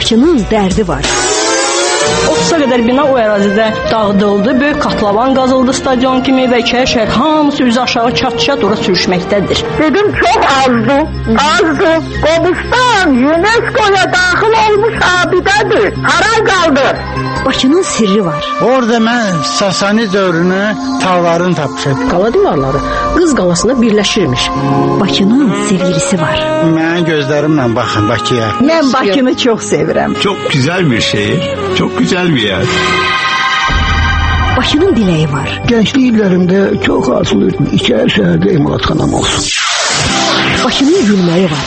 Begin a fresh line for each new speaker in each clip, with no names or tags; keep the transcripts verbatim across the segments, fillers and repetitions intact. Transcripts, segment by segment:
Bakının dərdi var.
otuza qədər bina o ərazidə dağıdıldı. Böyük katlavan qazıldı stadion kimi və iki şəhər hamısı üzü aşağı çat-çat ora sürüşməkdədir.
Dedim çox azdı, azdı. Qobustan UNESCO-ya daxil olmuş abidədir. Hara qaldı?
Bakının sirri var.
Orada mən Sasani dövrünü tağlarını tapmışam.
Qala divarları Qız qalasına birləşirmiş.
Bakının sevgilisi var.
Mənim gözlərimlə baxın Bakıya.
Mən Bakını çox sevirəm.
Çok güzel bir şehir, çok güzel bir yer.
Bakının diləyi var.
Gençlik illərimdə çox arzulayırdım. İçəri şəhərdə emalatxanam olsun.
Bakının gülməyi var.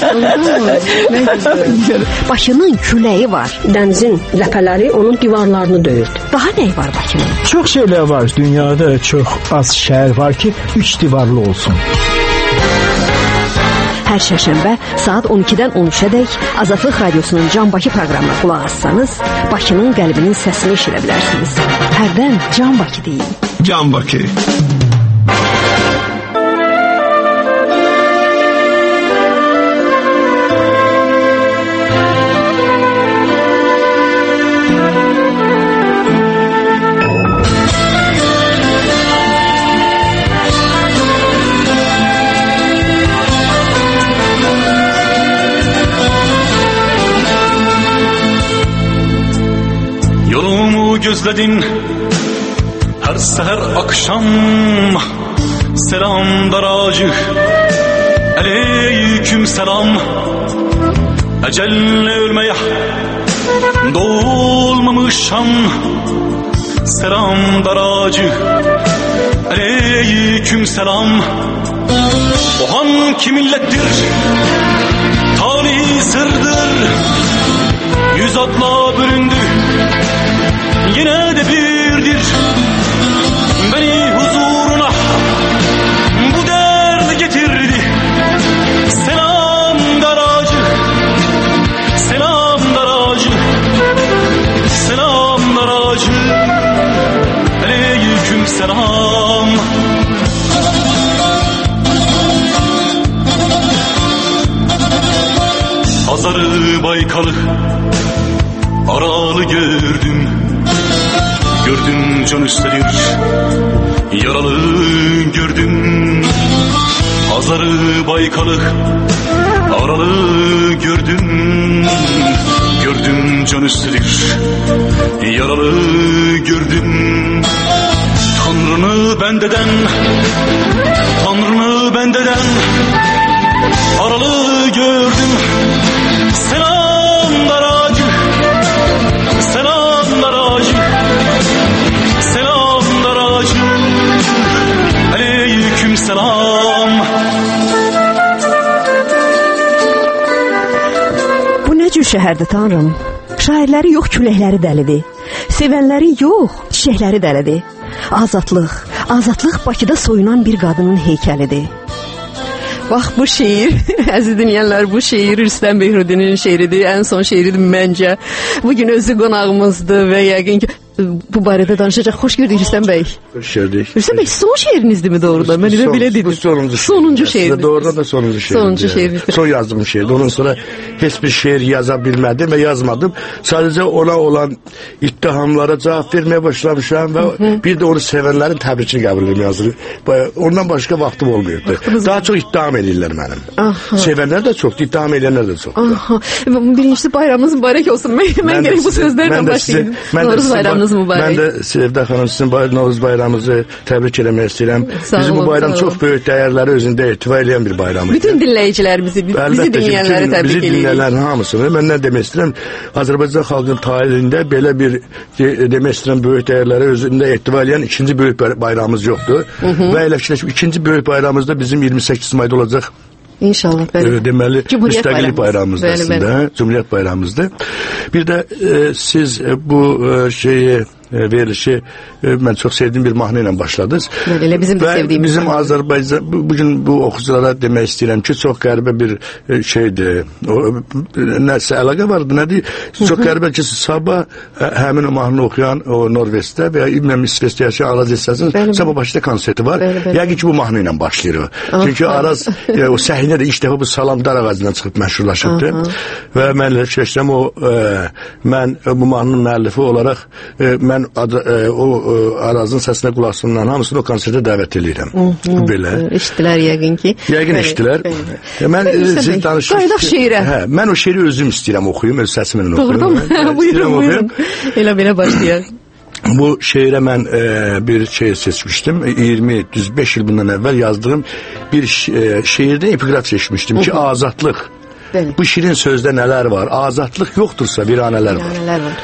Bakının küləyi var.
Dənizin ləpələri onun divarlarını döyürdü.
Daha nə var Bakının?
Çox şeylər var. Dünyada çox az şəhər var ki, üç divarlı olsun.
Hər şərşənbə saat on ikidən on üçədək Azadlıq Radiosunun Can Bakı proqramına qulaq assanız, Bakının qəlbinin səsini eşidə bilərsiniz. Hərdən Can Bakı deyin.
Can Bakı.
Gözledin her seher akşam, selam daracı, aleyküm selam. Ecelle ölmeye dolmamışam, selam daracı, aleyküm selam. O hangi millettir, tali sırdır, yüz atla büründü, yine de birdir. Beni huzuruna bu dert getirdi. Selam daracı, selam daracı, selam daracı, aleyküm selam. Hazarı Baykal'ı Aralı gördüm. Gördüm can üstelir, yaralı gördüm. Hazarı Baykal'ı Aralı gördüm. Gördüm can üstelir, yaralı gördüm. Tanrını bendeden, Tanrını bendeden Aralı gördüm. Selam daracı, selam daracı, selam daracı, aleyküm selam.
Bu nə cür şəhərdir Tanrım? Şairləri yox, küləkləri dəlidir. Sevənləri yox, çiçəkləri dəlidir. Azadlıq, azadlıq Bakıda soyunan bir qadının heykəlidir. Bax bu şeir, əziz dinləyənlər, bu şeir Rüstəm Behrudinin şeiridir, ən son şeiridir məncə. Bugün özü qonağımızdır və yəqin ki bu barədə danışacaq. Xoş gördük Rüstəm bəy.
Xoş gördük.
Rüstəm bəy, son şeirinizdir mi doğrudan? Mən elə belə dedim.
Bu sonuncu şeir.
Sonuncu şeir.
Doğrudan da sonuncu şeir.
Sonuncu şeir.
Son yazdığım şeirdi. Ondan sonra heç bir şeir yaza bilmədim və yazmadım. Sadəcə ona olan ittihamlara cavab verməyə başlamışam və hı -hı. bir də onu sevənlərin təbrikini qəbul etmə yazırım. Ondan başqa vaxtım olmuyordu. Vaxtımız daha çox ittiham edirlər mənim. Aha. Sevənlər də çoxdur, ittiham edənlər də çoxdur.
Aha. Birincisi bayramınız mübarək olsun. Mən, mən gərək bu sözlərlə başlayayım. Novruz bayramınız mübarək.
Mən də Sevda xanım sizin Novruz bayramınızı təbrik eləmək istəyirəm. Bizim bu bayram çox böyük dəyərləri özündə ehtiva edən bir bayramdır.
Bütün dinləyicilərimizi, bizi dinləyənləri təbrik edirik.
Bizi dinləyənlərin hamısını məndən demək istəyirəm. Azərbaycan xalqının tarixində belə bir de, demək istəyirəm böyük dəyərləri özündə ehtiva edən ikinci böyük bayramımız yoxdur. Hı -hı. Və elə ikinci böyük bayramımız da bizim iyirmi səkkiz mayda olacaq.
İnşallah. Bəli.
Deməli, müstəqillik bayramımızdır aslında. Cumhuriyet bayramımızdır. Bir də e, siz e, bu e, şeyi e, verilişi e, mən çox sevdiyim bir mahnı ilə başladınız.
Elə bizim də sevdiyimiz.
Bizim Azərbaycan bu, bugün bu oxuculara demək istəyirəm ki, çox qəribə bir e, şeydir. O, nəsə əlaqə vardı, nədir? Çox qəribə ki, sabah ə, həmin o mahnı oxuyan o Norveçdə və ya İbn İsveçdə yaşayan Araz Etsəsinin sabah başda konserti var. Yəqin ki, bu mahnı ilə başlayır o. Çünki Araz e, o səhnədə ilk dəfə bu Salamdar ağacından çıxıb məşhurlaşıbdı. Və mən fikirləşirəm o e, mən e, bu mahnının müəllifi olaraq e, mən adı, e, o e, Arazın səsinə qulaq asılan hamısını o konsertə dəvət edirəm. Belə.
Eşitdilər yəqin ki.
Yəqin eşitdilər. Mən siz danışırsınız.
Qayıdaq şeirə.
Hə, mən o şeiri özüm istəyirəm oxuyum, öz səsimlə oxuyum.
Doğrudan. Buyurun, buyurun. Elə belə başlayaq.
Bu şeirə mən e, bir şey seçmişdim. iyirmi düz beş il bundan əvvəl yazdığım bir e, şeirdə epiqraf seçmişdim ki, azadlıq. Bəli. Bu şirin sözdə nələr var? Azadlıq yoxdursa viranələr var. Viranələr var.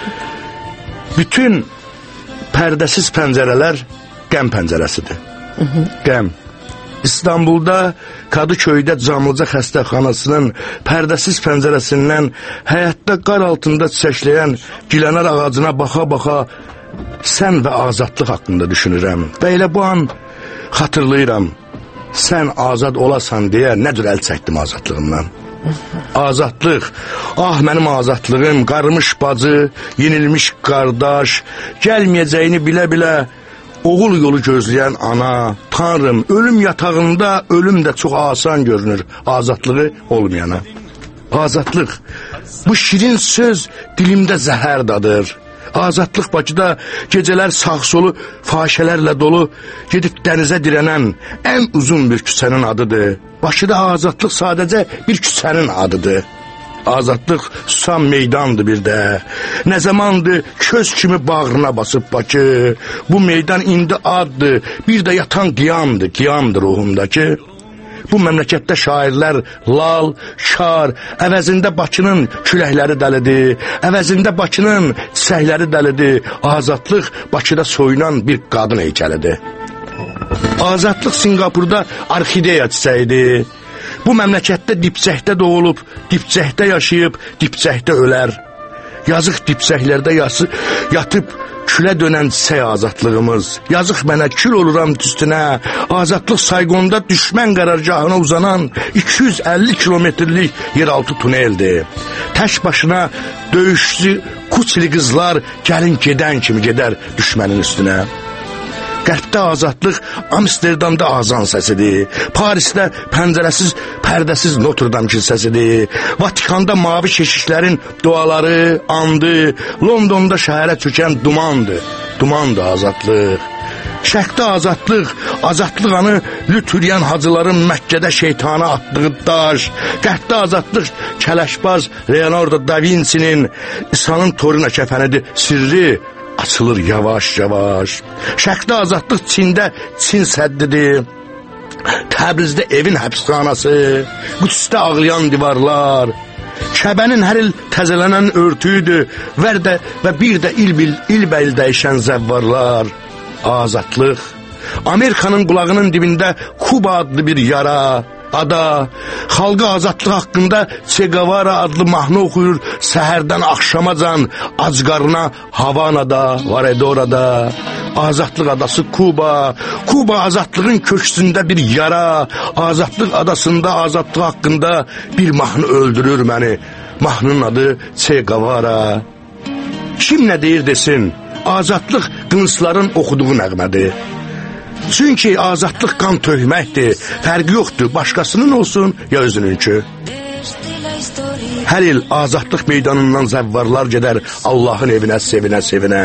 Bütün pərdəsiz pəncərələr qəm pəncərəsidir. Hı -hı. Qəm. İstanbulda Kadıköydə Camlıca xəstəxanasının pərdəsiz pəncərəsindən həyatda qar altında çiçəkləyən gilənar ağacına baxa-baxa sən və azadlıq haqqında düşünürəm. Və elə bu an xatırlayıram, sən azad olasan deyə nə cür əl çəkdim azadlığımdan. Azadlıq, ah mənim azadlığım, qarmış bacı, yenilmiş qardaş, gəlməyəcəyini bilə-bilə oğul yolu gözləyən ana, Tanrım, ölüm yatağında ölüm də çox asan görünür azadlığı olmayana. Azadlıq, bu şirin söz dilimdə zəhər dadır. Azadlıq Bakıda gecələr sağ-solu fahişələrlə dolu, gedib dənizə dirənən ən uzun bir küçənin adıdır. Bakıda azadlıq sadəcə bir küçənin adıdır. Azadlıq susam meydandır bir də. Nə zamandır köz kimi bağrına basıb Bakı. Bu meydan indi addır, bir də yatan qiyamdır, qiyamdır ruhumdakı. Bu məmləkətdə şairlər lal, şar, əvəzində Bakının küləkləri dəlidir, əvəzində Bakının çiçəkləri dəlidir. Azadlıq Bakıda soyunan bir qadın heykəlidir. Azadlıq Singapurda orxideya çiçəyidir. Bu məmləkətdə dipçəkdə doğulub, dipçəkdə yaşayıb, dipçəkdə ölər. Yazıq dipçəklərdə yası, yatıb külə dönən çiçək azadlığımız. Yazıq mənə kül oluram üstünə. Azadlıq Sayqonda düşmən qərargahına uzanan iki yüz əlli kilometrlik yeraltı tuneldir. Tək başına döyüşçü kuçili qızlar gəlin gedən kimi gedər düşmənin üstünə. Qərbdə azadlıq Amsterdamda azan səsidir. Parisdə pəncərəsiz, pərdəsiz Notre Dame kilsəsidir. Vatikanda mavi keşişlərin duaları, andı. Londonda şəhərə çökən dumandır. Dumandır azadlıq. Şərqdə azadlıq, azadlıq anı lütüriyən hacıların Məkkədə şeytana atdığı daş. Qərbdə azadlıq kələşbaz Leonardo da Vinci'nin İsa'nın toruna kəfənidir sirri. Açılır yavaş-yavaş. Şərqdə azadlıq Çində Çin səddidir. Təbrizdə evin həbsxanası, Qüdsdə ağlayan divarlar, Kəbənin hər il təzələnən örtüydü və, də, və bir də il-bil, il-bəil dəyişən zəvvarlar. Azadlıq, Amerikanın qulağının dibində Kuba adlı bir yara, ada, xalqı azadlıq haqqında Che Guevara adlı mahnı oxuyur, səhərdən axşamacan acqarına Havanada, Varedorada. Azadlıq adası Kuba, Kuba azadlığın köksündə bir yara, azadlıq adasında azadlıq haqqında bir mahnı öldürür məni. Mahnının adı Che Guevara. Kim nə deyir desin, azadlıq qılıncların oxuduğu nəğmədir. Çünki azadlıq qan töhməkdir, fərqi yoxdur, başqasının olsun ya özününkü. Hər il azadlıq meydanından zəvvarlar gedər Allahın evinə, sevinə, sevinə.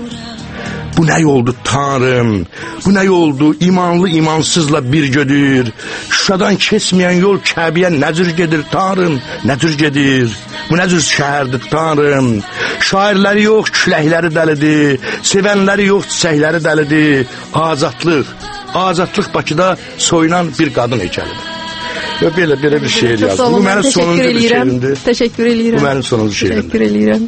Bu nə yoldu Tanrım, bu nə yoldu imanlı imansızla bir gödür. Şuşadan keçməyən yol Kəbəyə nə cür gedir Tanrım, nə cür gedir. Bu nə cür şəhərdir Tanrım. Şairləri yox, küləkləri dəlidir. Sevənləri yox, çiçəkləri dəlidir. Azadlıq, azadlıq Bakıda soyunan bir qadın heykəlidir. Və belə, belə bir şeir yazdım. Bu mənim sonuncu bir şeirimdir.
Təşəkkür eləyirəm.
Bu mənim sonuncu şeirimdir.
Təşəkkür eləyirəm.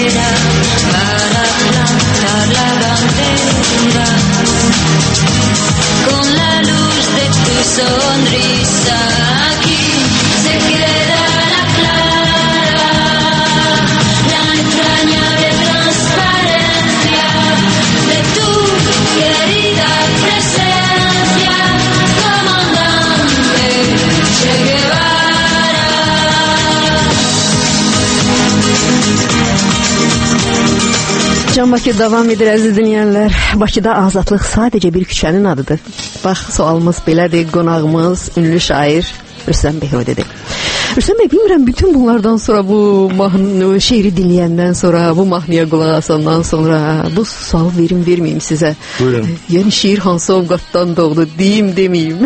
Primavera para plantar la bandera. sonrisa aquí se queda la clara, la entrañable transparencia de tu querida presencia, comandante Che Guevara.
Can Bakı davam edir əziz dinləyənlər. Bakıda azadlıq sadəcə bir küçənin adıdır. Bax, sualımız belədir. Qonağımız ünlü şair Rüstəm Behodidir. Rüstəm bəy, bilmirəm, bütün bunlardan sonra, bu mahnı, şeiri dinləyəndən sonra, bu mahnıya qulaq asandan sonra bu sual verim, verməyim sizə.
Buyurun.
Yəni şiir hansı ovqatdan doğdu, deyim, deməyim.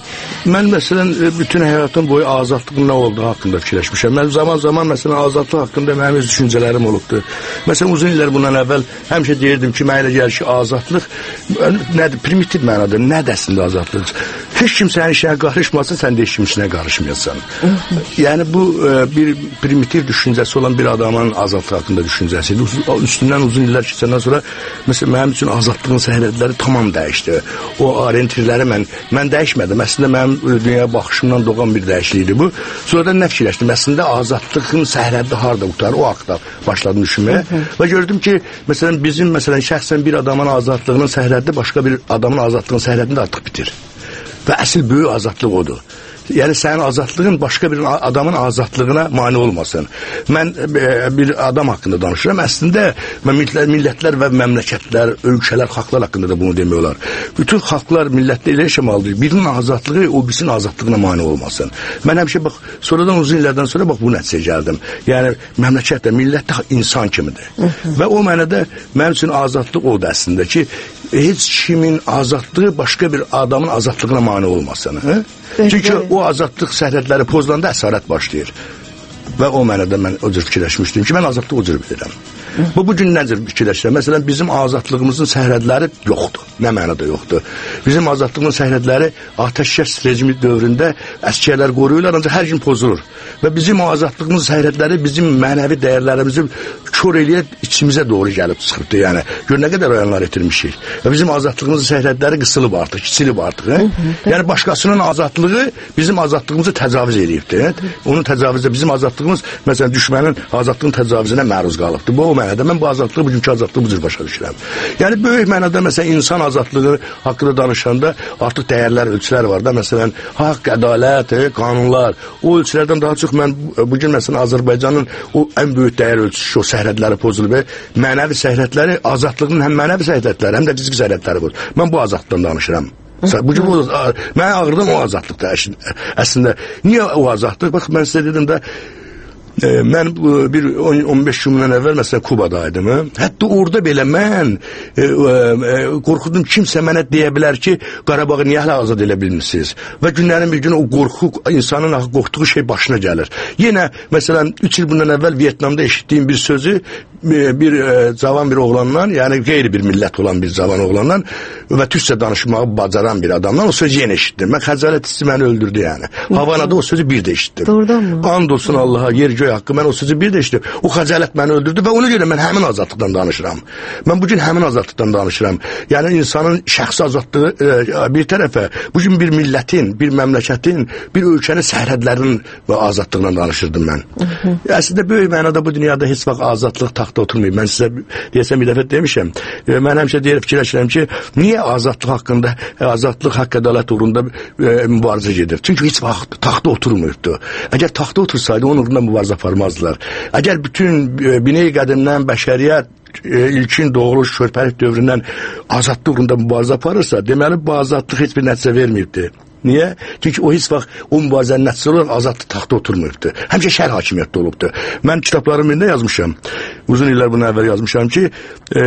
Mən məsələn bütün həyatım boyu azadlığın nə olduğu haqqında fikirləşmişəm. Mən zaman zaman məsələn azadlıq haqqında mənim öz düşüncələrim olubdu. Məsələn uzun illər bundan əvvəl həmişə deyirdim ki, mənə elə gəlir ki, azadlıq nədir? Primitiv mənada nədəsində azadlıq? Heç kim sənin işinə qarışmasın, sən də heç kim işinə qarışmayasan. Yəni bu bir primitiv düşüncəsi olan bir adamın azadlıq haqqında düşüncəsidir. Üstündən uzun illər keçəndən sonra məsələn mənim üçün azadlığın sərhədləri tamam dəyişdi. O orientirləri mən mən dəyişmədim. Əslində mənim dünyaya baxışımdan doğan bir dəyişiklikdir bu. Sonra da nə fikirləşdim? Əslində azadlığın sərhədi harda qutar? O haqda başladım düşünməyə və gördüm ki, məsələn bizim məsələn şəxsən bir adamın azadlığının sərhədi başqa bir adamın azadlığının sərhədində artıq bitir. Və əsl böyük azadlıq odur. Yəni sənin azadlığın başqa bir adamın azadlığına mane olmasın. Mən e, bir adam haqqında danışıram. Əslində millətlər, millətlər və məmləkətlər, ölkələr, xalqlar haqqında da bunu demək olar. Bütün xalqlar, millətlər elə yaşamalıdır. Birinin azadlığı o birisinin azadlığına mane olmasın. Mən həmişə bax, sonradan uzun illərdən sonra bax bu nəticəyə gəldim. Yəni məmləkət də, millət də insan kimidir. Hı -hı. Və o mənada mənim üçün azadlıq odur əslində ki, heç kimin azadlığı başqa bir adamın azadlığına mane olmasın. Hı? Çünki o azadlıq sərhədləri pozulanda əsarət başlayır. Və o mənada mən o cür fikirləşmişdim ki, mən azadlığı o cür bilirəm. Bu, bu gün nə cür fikirləşirəm? Məsələn, bizim azadlığımızın sərhədləri yoxdur. Nə mənada yoxdur? Bizim azadlığımızın sərhədləri atəşkəs rejimi dövründə əsgərlər qoruyurlar, ancaq hər gün pozulur. Və bizim azadlığımızın sərhədləri bizim mənəvi dəyərlərimizi kör eləyib içimizə doğru gəlib çıxıbdır. Yəni, gör nə qədər oyanlar etirmişik. Və bizim azadlığımızın sərhədləri qısılıb artıq, kiçilib artıq. Hı? Yəni, başqasının azadlığı bizim azadlığımızı təcavüz eləyibdir. Onun təcavüzü, bizim azadlığımız, məsələn, düşmənin azadlığın təcavüzünə məruz qalıbdır. Bu o mənada, mən bu azadlığı, bugünkü azadlığı bu cür başa düşürəm. Yəni, böyük mənada, məsələn, insan azadlığı haqqında danışanda artıq dəyərlər, ölçülər var da, məsələn, haqq, ədalət, qanunlar, o ölçülərdən daha çox mən bugün, məsələn, Azərbaycanın o ən böyük dəyər ölçüsü, o sərhədləri pozulub, mənəvi sərhədləri, azadlığın həm mənəvi sərhədləri, həm də fiziki sərhədləri var. Mən bu azadlıqdan danışıram. Bugün bu, mən ağırdım o azadlıqda əslində. Niyə o azadlıq? Bax, mən sizə dedim də, E, mən bir on beş gündən əvvəl məsələn Kubadaydım. He? Hətta orada belə mən e, e, qorxudum, kimsə mənə deyə bilər ki, Qarabağı niyə hələ azad elə bilmişsiniz? Və günlərin bir günü o qorxu, insanın qorxduğu şey başına gəlir. Yenə məsələn üç il bundan əvvəl Vietnamda eşitdiyim bir sözü e, bir e, cavan bir oğlandan, yəni qeyri bir millət olan bir cavan oğlandan və türkçə danışmağı bacaran bir adamdan o sözü yenə eşitdim. Mən xəcalət hissi məni öldürdü yəni. Havanada o sözü bir də eşitdim.
Doğrudan mı?
And olsun Allaha, yer göy haqqı, mən o sözü bir də eşitdim. O xəcalət məni öldürdü və ona görə mən həmin azadlıqdan danışıram. Mən bugün həmin azadlıqdan danışıram. Yəni insanın şəxsi azadlığı e, bir tərəfə, bugün bir millətin, bir məmləkətin, bir ölkənin sərhədlərinin və azadlığından danışırdım mən. Hı -hı. Əslində böyük mənada bu dünyada heç vaxt azadlıq taxta oturmayıb. Mən sizə deyəsəm bir dəfə demişəm. E, mən həmişə deyir fikirləşirəm ki, niyə azadlıq haqqında, e, azadlıq, haqq, ədalət uğrunda e, mübarizə gedir? Çünki heç vaxt taxta oturmuyubdu. Əgər taxta otursaydı onun uğrunda mübarizə aparmazdılar. Əgər bütün e, binəy qədimdən bəşəriyyət e, ilkin doğuluş, körpəlik dövründən azadlıq uğrunda mübarizə aparırsa, deməli bu azadlıq heç bir nəticə verməyibdi. Niyə? Çünki o heç vaxt o mübarizənin nəticəsi olaraq azadlıq taxta oturmuyubdu. Həmişə şər hakimiyyətdə olubdu. Mən kitablarımın birində yazmışam. Uzun illər bundan əvvəl yazmışam ki, e,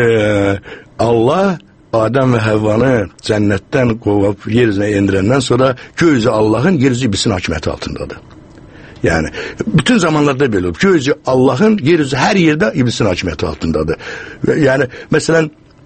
Allah Adəm və Həvvanı cənnətdən qovub yer üzünə endirəndən sonra göy üzü Allahın, yer üzü iblisin hakimiyyəti altındadır. Yəni, bütün zamanlarda belə olub. Göy üzü Allahın, yer üzü hər yerdə iblisin hakimiyyəti altındadır. Yəni, məsələn,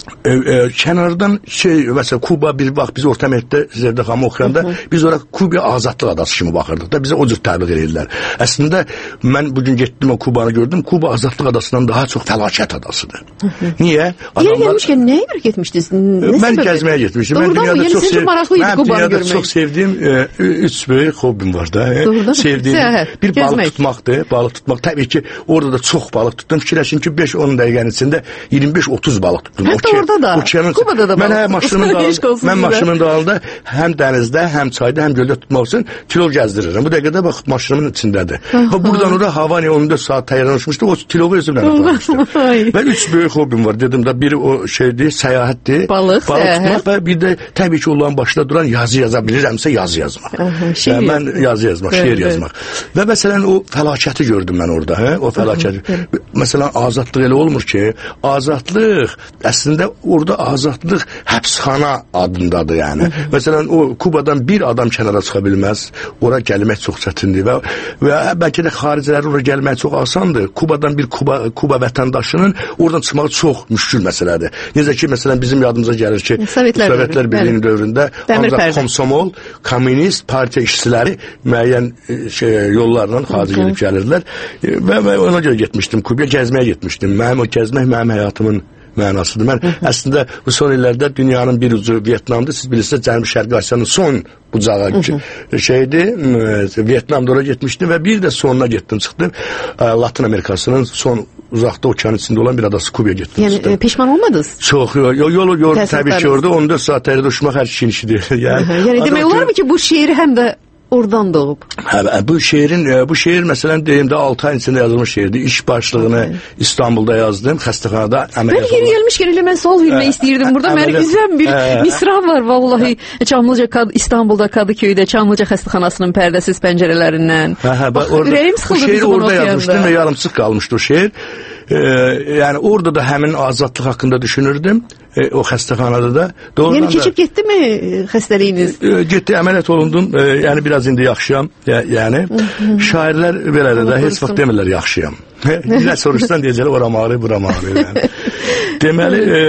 E, e, kənardan şey, məsələn, Kuba bir vaxt biz orta məktəbdə Zəvdə xanımı oxuyanda biz ora Kuba azadlıq adası kimi baxırdıq da, bizə o cür təbliğ edirlər. Əslində mən bugün getdim o Kubanı gördüm. Kuba azadlıq adasından daha çox fəlakət adasıdır. Niyə?
Adamlar... Yer gəlmişkən nəyə görə getmişdiniz?
Mən gəzməyə getmişdim. Mən dünyada çox sev... mən dünyada çox sevdiyim e, üç böyük hobbim var da. E, sevdiyim Səhət. Bir balıq Gezmək. tutmaqdır. Balıq tutmaq. Təbii ki, orada da çox balıq tutdum. Fikirləşin ki, beş on dəqiqənin içində iyirmi beş otuz balıq tutdum.
Hətta orada da.
Okeanın...
Kubada da
mən həm maşınımın dalında, mən maşınımın dalında həm dənizdə, həm çayda, həm göldə tutmaq üçün tilov gəzdirirəm. Bu dəqiqədə bax maşınımın içindədir. Ha, buradan ora Havaniya on dörd saat təyyarə uçmuşdu. O tilovu özümlə aparmışdım. Və üç böyük hobbim var. Dedim də biri o şeydir, səyahətdir.
Balıq,
balıq tutmaq və bir də təbii ki, onların başında duran yazı yaza bilirəmsə yazı yazmaq. Aha, şeir. Mən yazı yazmaq, şeir evet, yazmaq. Evet. Və məsələn o fəlakəti gördüm mən orada, hə? O fəlakəti. Evet. Məsələn azadlıq elə olmur ki, azadlıq əslində orada azadlıq həbsxana adındadır yəni. Hı -hı. Məsələn o Kubadan bir adam kənara çıxa bilməz. Ora gəlmək çox çətindir və və bəlkə də xaricilərin ora gəlmək çox asandır. Kubadan bir Kuba Kuba vətəndaşının oradan çıxmağı çox müşkül məsələdir. Necə ki məsələn bizim yadımıza gəlir ki, Sovetlər, Sovetlər Birliğinin dövründə ancaq komsomol, komünist partiya işçiləri müəyyən şey yollarla xarici gedib gəlirdilər və, və ona görə getmişdim Kubaya, gəzməyə getmişdim. Mənim o gəzmək mənim həyatımın mənasıdır. Mən Hı-hı. əslində bu son illərdə dünyanın bir ucu Vietnamdır. Siz bilirsiniz, Cənubi-Şərqi Asiyanın son bucağı şeydi, Vietnamda oraya getmişdim və bir də sonuna getdim, çıxdım. Latin Amerikasının son uzaqda okeanın içində olan bir adası Kubaya getdim.
Yəni e, pişman olmadınız?
Çox. Yolu yol, yol, təbii ki orada on dörd saat təyyarədə uçmaq hər şeyin işidir. Yəni,
yəni demək olar mı ki bu şeir həm də oradan doğub?
Hə, bu şeirin, bu şeir məsələn deyim də altı ay içində yazılmış şeirdir. İş başlığını okay. İstanbulda yazdım, xəstəxanada əməliyyat.
Mən yeri gəlmişkən elə mən sual vermək istəyirdim. Burada mənim güzel bir ə, misra var vallahi. Çamlıca İstanbulda Kadıköydə Çamlıca xəstəxanasının pərdəsiz pəncərələrindən. Hə, hə, bax, orada, ürəyim sıxıldı.
Bu şeiri orada yazmışdım və yarımçıq qalmışdı o şeir. Ee, yani orada da həmin azadlıq haqqında düşünürdüm. E, o xəstəxanada da.
Yəni keçib getdi mi xəstəliyiniz?
E, getdi, əməliyyat olundum. E, yəni biraz indi yaxşıyam. Ya, yəni şairlər belədir də heç vaxt demirlər yaxşıyam. Nə soruşsan deyəcəklər oram ağrı, buram ağrı. Yəni. Deməli e,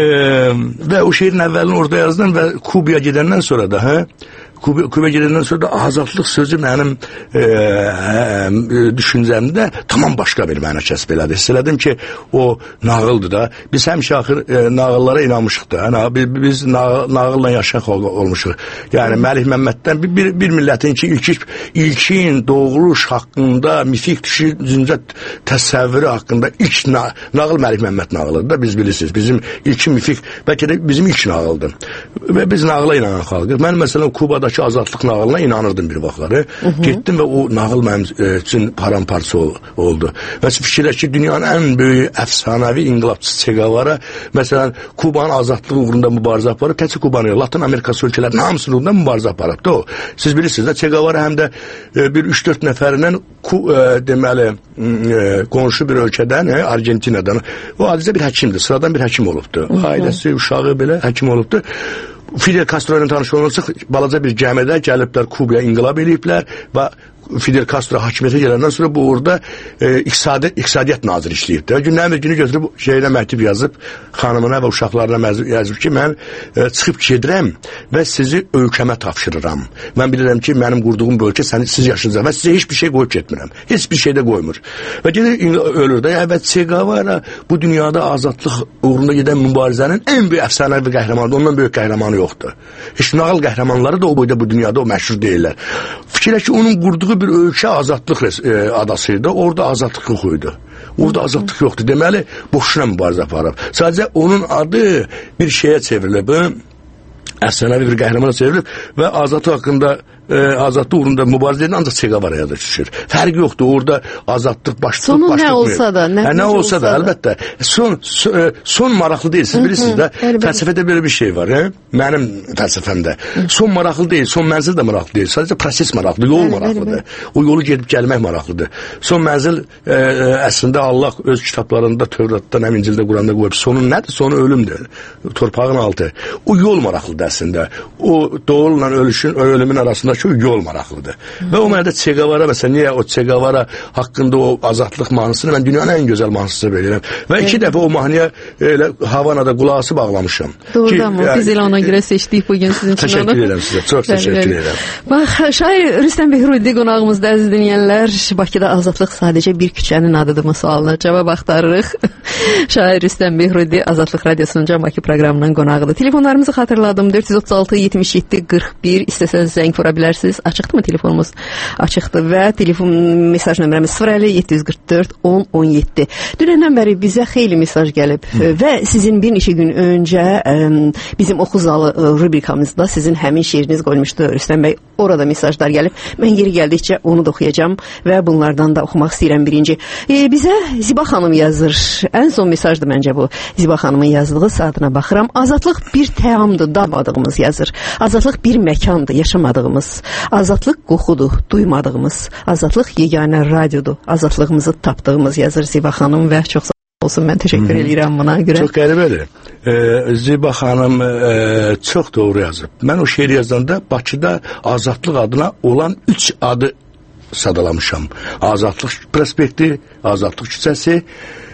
və o şeirin əvvəlini orada yazdım və Kubaya gedəndən sonra da hə Kuba, Kuba gedəndən sonra da azadlıq sözü mənim e, e, düşüncəmdə tamam başqa bir məna kəsb elədi. Hiss elədim ki, o nağıldır da. Biz həmişə axır e, nağıllara inanmışıq da. Biz, biz nağıl, nağılla yaşayaq ol, olmuşuq. Yəni Məlik Məmməddən bir, bir, bir millətin ki, ilk, ilkin doğuluş haqqında, mifik düşüncə təsəvvürü haqqında ilk na, nağıl Məlik Məmməd nağılıdır da, biz bilirsiniz. Bizim ilkin mifik, bəlkə də bizim ilk nağıldır. Və biz nağıla inanan xalqıq. Mən məsələn Kubada ki, azadlıq nağılına inanırdım bir vaxtları. Hı -hı. Getdim və o nağıl mənim e, üçün paramparça ol, oldu. Və fikirləş ki, dünyanın ən böyük əfsanəvi inqilabçısı Che Guevara, məsələn, Kubanın azadlığı uğrunda mübarizə aparıb, təkcə Kubanı, Latin Amerikası ölkələrinin hamısının uğrunda mübarizə aparıb da o. Siz bilirsiniz də, Che Guevara həm də e, bir üç dörd nəfərindən ku, e, deməli, e, qonşu bir ölkədən, e, Argentinadan, o adicə bir həkimdir, sıradan bir həkim olubdu. Hı -hı. Ailəsi, uşağı belə həkim olubdu. Fidel Castro ilə tanış olunursa, balaca bir gəmidə gəliblər, Kubaya inqilab eləyiblər və Fidel Castro hakimiyyətə gələndən sonra bu orada e, iqtisadiyyat, iqtisadiyyat naziri işləyibdir. Gündən bir günü götürüb şeyinə məktub yazıb, xanımına və uşaqlarına yazıb ki, mən e, çıxıb gedirəm və sizi ölkəmə tapşırıram. Mən bilirəm ki, mənim qurduğum bu ölkə səni, siz yaşınıza və sizə heç bir şey qoyub getmirəm. Heç bir şey də qoymur. Və gedir ölür də. Və Che Guevara bu dünyada azadlıq uğrunda gedən mübarizənin ən böyük əfsanəvi qəhrəmanıdır. Ondan böyük qəhrəmanı yoxdur. Heç nağıl qəhrəmanları da o boyda bu dünyada o məşhur deyirlər. Fikirləş ki, onun qurduğu bir ölkə azadlıq e, adasıydı. Orada azadlıq yox idi. Orada azadlıq yoxdur. Deməli, boşuna mübarizə aparıb. Sadəcə onun adı bir şeyə çevrilib. Əfsanəvi bir qəhrəmana çevrilib və azadlıq haqqında e, azadlıq uğrunda mübarizə edən ancaq Che Guevara'ya da düşür. Fərqi yoxdur. Orada azadlıq başlıq
sonu başlıq nə olsa da, nə,
hə, nə olsa, olsa da, da əlbəttə. Son, son, son maraqlı deyil. Siz bilirsiniz də, fəlsəfədə belə bir şey var. He? Mənim fəlsəfəmdə. Son maraqlı deyil, son mənzil də maraqlı deyil. Sadəcə proses maraqlı, yol maraqlıdır. O yolu gedib gəlmək maraqlıdır. Son mənzil e, əslində Allah öz kitablarında, Tövratda, İncildə, Quranda qoyub. Sonun nədir? Sonu ölümdür. Torpağın altı. O yol maraqlıdır əslində. O doğulla ölüşün, ölümün arasında ki, o yol maraqlıdır. Və o mənə də Che Guevara, məsələn, niyə o Che Guevara haqqında o azadlıq mahnısını mən dünyanın ən gözəl mahnısı bilirəm. Və iki dəfə o mahnıya elə Havanada qulağısı bağlamışam.
Doğrudan mı? Biz elə ona görə seçdik bugün sizin üçün onu.
Təşəkkür edirəm sizə, çox təşəkkür edirəm.
Bax, şair Rüstəm Behrudi qonağımızda, əziz dinləyənlər. Bakıda azadlıq sadəcə bir küçənin adıdırmı sualına cavab axtarırıq. Şair Rüstəm Behrudi Azadlıq Radiosunun Can Bakı proqramının qonağıdır. Telefonlarımızı xatırladım. dörd yüz otuz altı yetmiş yeddi qırx bir. İstəsəniz zəng vura bilərsiniz. Açıqdırmı telefonumuz? Açıqdır və telefon mesaj nömrəmiz sıfır əlli yeddi yüz qırx dörd on on yeddi. Dünəndən bəri bizə xeyli mesaj gəlib Hı. və sizin bir neçə gün öncə ə, bizim oxu zalı ə, rubrikamızda sizin həmin şeiriniz qoymuşdu Rüstəm bəy. Orada mesajlar gəlib. Mən geri gəldikcə onu da oxuyacağam və bunlardan da oxumaq istəyirəm birinci. E, bizə Ziba xanım yazır. Ən son mesajdır məncə bu. Ziba xanımın yazdığı saatına baxıram. Azadlıq bir təamdır, dadmadığımız yazır. Azadlıq bir məkandır, yaşamadığımız. Azadlıq qoxudur, duymadığımız. Azadlıq yeganə radiodur, azadlığımızı tapdığımız yazır Ziba xanım və çox sağ olsun, mən təşəkkür hmm. edirəm buna görə.
Çox qəribədir. Ee, Ziba xanım e, çox doğru yazıb. Mən o şeir yazanda Bakıda azadlıq adına olan üç adı sadalamışam. Azadlıq prospekti, Azadlıq küçəsi,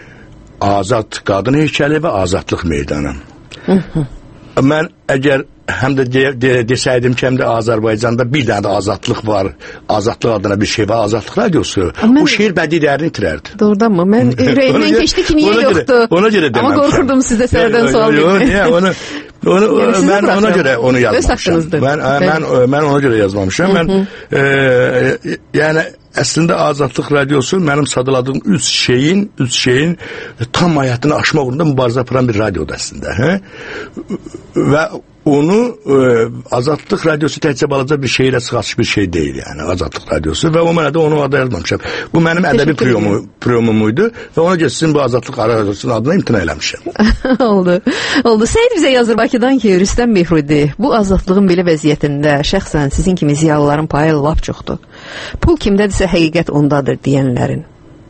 Azad qadın heykəli və Azadlıq meydanı. Hı -hı. Mən əgər həm də de, de, desəydim ki, həm də Azərbaycanda bir dənə də azadlıq var, azadlıq adına bir şey var, Azadlıq radiosu. Mən, o şeir bədii dəyərini itirərdi.
Doğrudan mı? Mən ürəyimdən keçdi ki, niyə yoxdur?
Ona görə deməmişəm.
Amma qorxurdum sizə sərdən sual
vermək. Onu, onu, mən ona görə onu yazmamışam. Mən, mən, mən ona görə yazmamışam. Mən, e, yəni, əslində Azadlıq radiosu mənim sadaladığım üç şeyin, üç şeyin tam mahiyyətini aşmaq uğrunda mübarizə aparan bir radiodur əslində. Hə? Və onu e, Azadlıq radiosu təkcə balaca bir şeirə sıxaçmış bir şey deyil, yəni Azadlıq radiosu və o mənə də onu adı yazmamışam. Bu mənim ədəbi priyomumuydu və ona görə sizin bu Azadlıq radiosunun adına imtina eləmişəm.
Oldu. Oldu. Seyid bizə yazır Bakıdan ki, Rüstəm Behrudi, bu azadlığın belə vəziyyətində şəxsən sizin kimi ziyalıların payı lap çoxdur. Pul kimdədirsə həqiqət ondadır deyənlərin.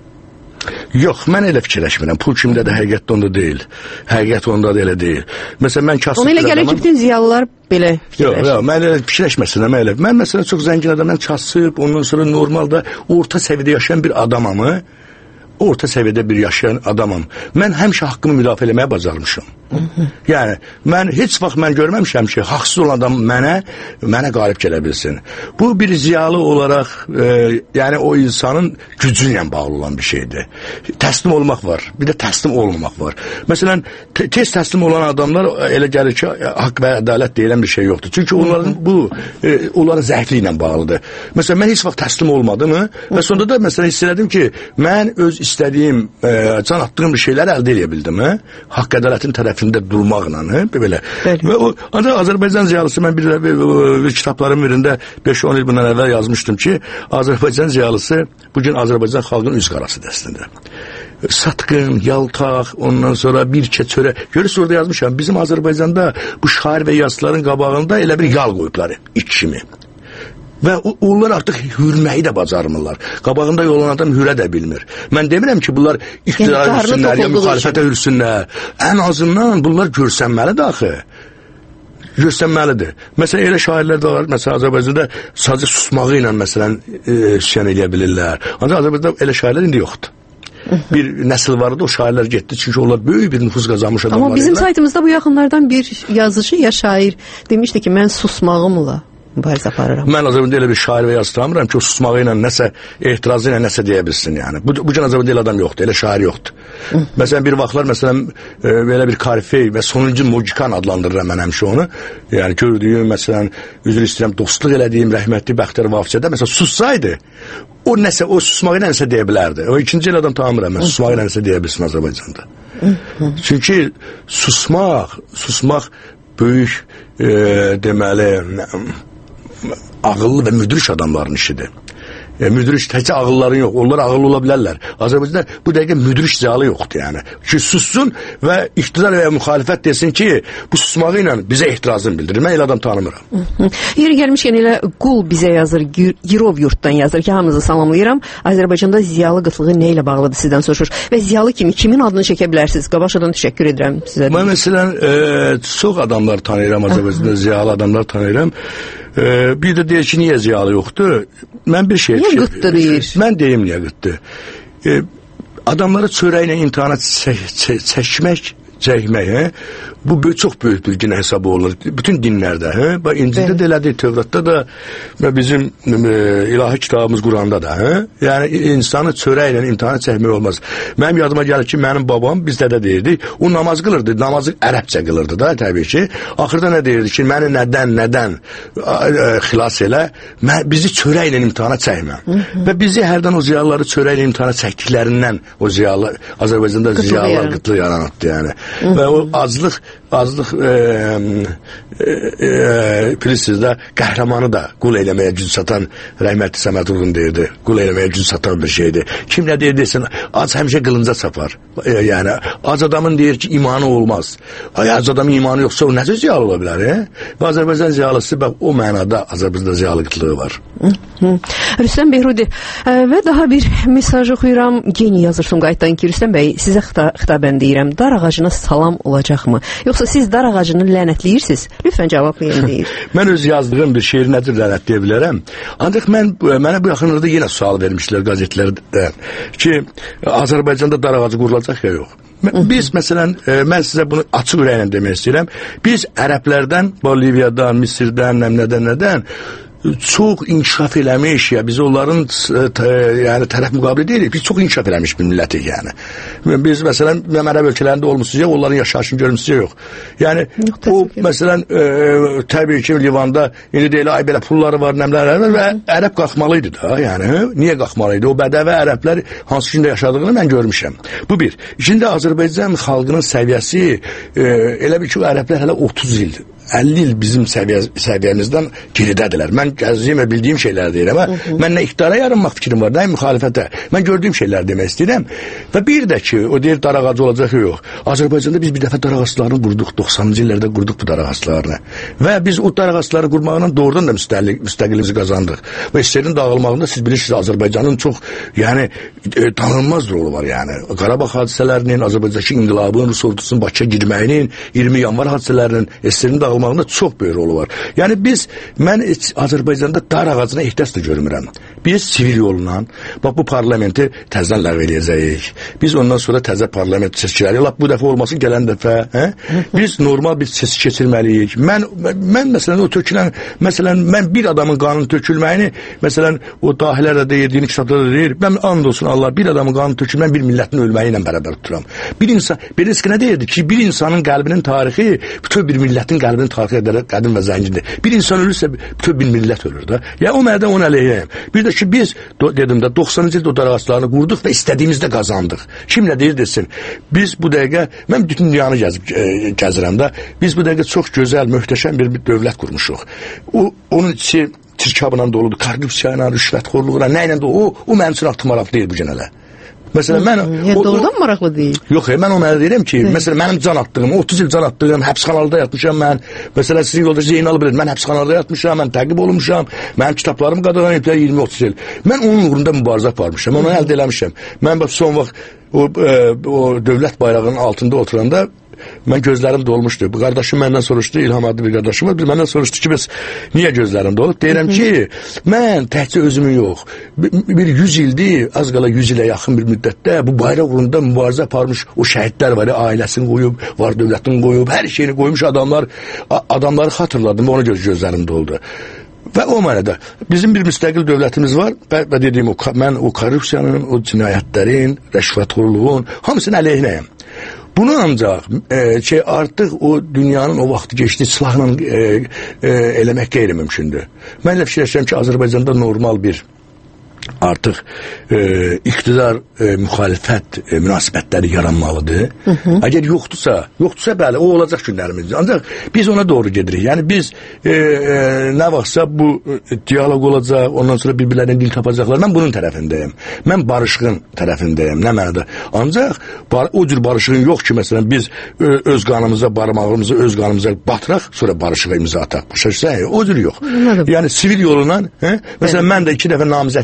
Yox, mən elə fikirləşmirəm. Pul kimdədir, həqiqət onda deyil. Həqiqət onda da elə deyil. Məsələn, mən kasıb...
Ona elə gəlir ki, bütün ziyalılar belə fikirləşir.
Yox, yox, mən elə fikirləşməsinəm, elə. Mən məsələn çox zəngin adam, mən kasıb, ondan sonra normalda orta səviyyədə yaşayan bir adamamı, orta səviyyədə bir yaşayan adamam. Mən həmişə haqqımı müdafiə eləməyə bacarmışam. Yəni, mən heç vaxt mən görməmişəm ki, haqsız olan adam mənə, mənə qalib gələ bilsin. Bu bir ziyalı olaraq, e, yəni o insanın gücü ilə bağlı olan bir şeydir. Təslim olmaq var, bir də təslim olmamaq var. Məsələn, te tez təslim olan adamlar elə gəlir ki, haqq və ədalət deyilən bir şey yoxdur. Çünki onların bu, e, onların zəifliyi ilə bağlıdır. Məsələn, mən heç vaxt təslim olmadım və sonunda da məsələn hiss elədim ki, mən öz istədiyim, e, can attığım bir şeyləri əldə edə bildim. He? Haqq ədalətin tərəfində durmaqla, he? Belə. Və o, ancaq Azərbaycan ziyalısı, mən bir, bir, bir, bir kitabların birində beş on il bundan əvvəl yazmışdım ki, Azərbaycan ziyalısı bugün Azərbaycan xalqının üz qarasıdır əslində. Satqın, yaltaq, ondan sonra bir keçörə. Görürsünüz, orada yazmışam, bizim Azərbaycanda bu şair və yazıçıların qabağında elə bir yal qoyublar, iç kimi. Və onlar artıq hürməyi də bacarmırlar. Qabağında yol olan adam hürə də bilmir. Mən demirəm ki, bunlar iqtidara hürsünlər, ya müxalifətə hürsünlər. Ən azından bunlar görsənməlidir axı. Görsənməlidir. Məsələn, elə şairlər də var, məsələn, Azərbaycanda sadəcə susmağı ilə, məsələn, üsyan edə bilirlər. Ancaq Azərbaycanda elə şairlər indi yoxdur. Bir nəsil vardı, o şairlər getdi, çünki onlar böyük bir nüfuz qazanmış adamlar.
Amma bizim saytımızda bu yaxınlardan bir yazıcı ya şair demişdi ki, mən susmağımla mübarizə aparıram.
Mən Azərbaycanda elə bir şair və yazı tanımıram ki, o susmağı ilə nəsə, etirazı ilə nəsə deyə bilsin, yəni. Bu, bu gün Azərbaycanda elə adam yoxdur, elə şair yoxdur. Hı. Məsələn, bir vaxtlar, məsələn, e, belə bir karifey və sonuncu Mogikan adlandırıram mən həmişə onu. Yəni, gördüyüm, məsələn, üzr istəyirəm, dostluq elədiyim rəhmətli Bəxtiyar Vahabçıda, məsələn, sussaydı, o nəsə, o susmağı ilə nəsə deyə bilərdi. O ikinci el adam tanımıram, mən susmağı ilə nəsə deyə bilsin Azərbaycanda. Hı. Çünki susmaq, susmaq böyük, e, deməli, ağıllı və müdrik adamların işidir. E, müdrik təkcə ağılların yox, onlar ağıllı ola bilərlər. Azərbaycanda bu dəqiqə müdrik ziyalı yoxdur, yəni. Ki, sussun və iqtidar və müxalifət desin ki, bu susmağı ilə bizə ehtirazını bildirir. Mən elə adam tanımıram.
Yeri gəlmişkən elə Qul bizə yazır, Girov yurtdan yazır ki, hamınızı salamlayıram. Azərbaycanda ziyalı qıtlığı nə ilə bağlıdır sizdən soruşur. Və ziyalı kimi, kimin adını çəkə bilərsiniz? Qabaşadan təşəkkür edirəm sizə.
Mən məsələn, e, çox adamlar tanıyıram Azərbaycanda, ziyalı adamlar tanıyıram. E, bir de deyir ki, niyə ziyalı yoxdur? Mən bir şey...
Niyə qıtdı deyir?
Mən deyim niyə qıtdı. E, adamları çörəklə imtihana çəkmək, çəkmək, hə? Bu böyük, çox böyük bir günah hesabı olur. Bütün dinlərdə, hə? İncildə də elədir, Tövratda da və bizim e, ilahi kitabımız Quranda da, hə? Yəni insanı çörəklə imtihana çəkmək olmaz. Mənim yadıma gəlir ki, mənim babam bizdə də deyirdi, o namaz qılırdı, namazı ərəbcə qılırdı da təbii ki. Axırda nə deyirdi ki, məni nədən, nədən ə, xilas elə, mən, bizi çörəklə imtihana çəkmə. Hı -hı. Və bizi hərdən o ziyalıları çörəklə imtihana çəkdiklərindən o ziyalı, Azərbaycanda ziyalılar qıtlı yaranıbdı yəni. Hı -hı. Və o azlıq azlıq e, e, e, bilirsiniz də qəhrəmanı da qul eləməyə güc satan rəhmətli Səməd Vurğun deyirdi. Qul eləməyə güc satan bir şeydir. Kim nə deyir desin, ac həmişə qılınca çapar. E, yəni ac adamın deyir ki, imanı olmaz. Ay ac adamın imanı yoxsa o necə ziyalı ola bilər? E? Və Azərbaycan ziyalısı bax o mənada Azərbaycanda ziyalılığı var.
Hı -hı. Rüstəm Behrudi e, və daha bir mesaj oxuyuram. Yeni yazır Sumqayıtdan ki, Rüstəm bəy, sizə xita, xitabən deyirəm. Dar ağacına salam olacaqmı? Yoxsa siz dar ağacını lənətləyirsiniz? Lütfən cavablayın deyir.
Mən öz yazdığım bir şeir nədir lənətləyə bilərəm. Ancaq mən mənə bu yaxınlarda yenə sual vermişlər qəzetlərdə ki, Azərbaycanda dar ağacı qurulacaq ya yox. Biz məsələn, mən sizə bunu açıq ürəklə demək istəyirəm. Biz ərəblərdən, Boliviyadan, Misirdən, nədən, nədən çox inkişaf eləmiş ya, biz onların yəni tərəf müqabili deyilik, biz çox inkişaf eləmiş bir millətik yəni. Biz məsələn Ərəb ölkələrində olmuşuz ya, onların yaşayışını görmüşüz yox. Yəni o məsələn e, təbii ki Livanda indi deyilə ay belə pulları var, nəmləri var və Ərəb qalxmalıydı da yəni. Niyə qalxmalıydı? O bədəvi ərəblər hansı içində yaşadığını mən görmüşəm. Bu bir. İçində Azərbaycan xalqının səviyyəsi e, elə bir ki o ərəblər hələ otuz il əlli il bizim səviyyə, səviyyəmizdən geridədirlər. Mən gəzdiyim və bildiyim şeylər deyirəm. Hı -hı. Mən nə iqtidara yarınmaq fikrim var, nə müxalifətə. Mən gördüyüm şeylər demək istəyirəm. Və bir də ki, o deyir dar ağacı olacaq yox. Azərbaycanda biz bir dəfə dar ağaclarını qurduq. doxsanıncı illərdə qurduq bu dar ağaclarını. Və biz o dar ağacları qurmağından doğrudan da müstəqil, müstəqilimizi qazandıq. Və işlərin dağılmağında siz bilirsiniz Azərbaycanın çox yəni e, tanınmaz rolu var yəni. Qarabağ hadisələrinin, Azərbaycandakı inqilabın, Rus ordusunun Bakıya girməyinin, iyirmi yanvar hadisələrinin, əsrin dağılmağında çox böyük rolu var. Yəni biz, mən Azərbaycanda dar ağacına ehtiyac da görmürəm. Biz sivil yolla, bax bu parlamenti təzdən ləğv eləyəcəyik. Biz ondan sonra təzə parlament seçkiləri, lap bu dəfə olmasın gələn dəfə, hə? Biz normal bir seçki keçirməliyik. Mən, mən məsələn o tökülən, məsələn mən bir adamın qanunu tökülməyini, məsələn o dahilər də deyir, dini kitabda da deyir, mən and olsun Allah, bir adamın qanunu tökülməyini bir millətin ölməyi ilə bərabər tuturam. Bir insan, Berinski nə deyirdi ki, bir insanın qəlbinin tarixi bütün bir millətin qəlbinin tarixi edərək qədim və zəngindir. Bir insan ölürsə bütün bir millət ölür da. Ya o mənada onu əleyhəyəm. Bir də ki biz dedim də doxsanıncı ildə o dar ağaclarını qurduq və istədiyimizdə qazandıq. Kim nə deyir desin. Biz bu dəqiqə, mən bütün dünyanı gəzib e, gəzirəm də, biz bu dəqiqə çox gözəl, möhtəşəm bir, bir dövlət qurmuşuq. O, onun içi çirkabla doludur, korrupsiya ilə, rüşvətxorluğuna, nə ilə dolu, o, o mənim üçün artıq maraqlı deyil bu günələ. Məsələn mən
ya doğrudan maraqlı deyil.
Yox, mən ona deyirəm ki, Hı. məsələn mənim can atdığım, otuz il can atdığım, həbsxanalarda yatmışam mən. Məsələn sizin yoldaş Zeynal bilir, mən həbsxanada yatmışam, mən təqib olmuşam. Mənim kitablarım qadağan iyirmi otuz il. Mən onun uğrunda mübarizə aparmışam, onu əldə eləmişəm. Mən bax son vaxt o, e, o dövlət bayrağının altında oturanda mən gözlərim dolmuşdu. Bu qardaşım məndən soruşdu, İlham adlı bir qardaşım var. Bir məndən soruşdu ki, bəs niyə gözlərim dolub? Deyirəm ki, mən təkcə özümü yox, bir, bir yüz ildir, az qala yüz ilə yaxın bir müddətdə bu bayraq uğrunda mübarizə aparmış o şəhidlər var, ailəsini qoyub, var dövlətini qoyub, hər şeyini qoymuş adamlar, adamları xatırladım, ona göz gözlərim doldu. Və o mənada bizim bir müstəqil dövlətimiz var və, və dediyim o, mən o korrupsiyanın, o cinayətlərin, rəşvətxorluğun hamısının əleyhinəyəm. Bunu ancaq e, şey artıq o dünyanın o vaxtı geçdiyi silahla e, e, eləmək qeyri-mümkündür. Mən elə fikirləşirəm ki, Azərbaycanda normal bir artıq e, iqtidar e, müxalifət e, münasibətləri yaranmalıdır. Hı hı. Əgər yoxdursa, yoxdursa bəli, o olacaq günlərimizdir. Ancaq biz ona doğru gedirik. Yəni biz e, e, nə vaxtsa bu e, diyalog olacaq, ondan sonra bir-birlərinə dil tapacaqlar. Mən bunun tərəfindəyim. Mən barışığın tərəfindəyim. Nə mənada? Ancaq bar o cür barışığın yox ki, məsələn biz ö, öz qanımıza, barmağımızı öz qanımıza batıraq, sonra barışığa imza ataq. Başa düşürsən? O cür yox. Anladım. Yəni sivil yolla, hə? Məsələn mən də iki dəfə namizədliyimi verdim.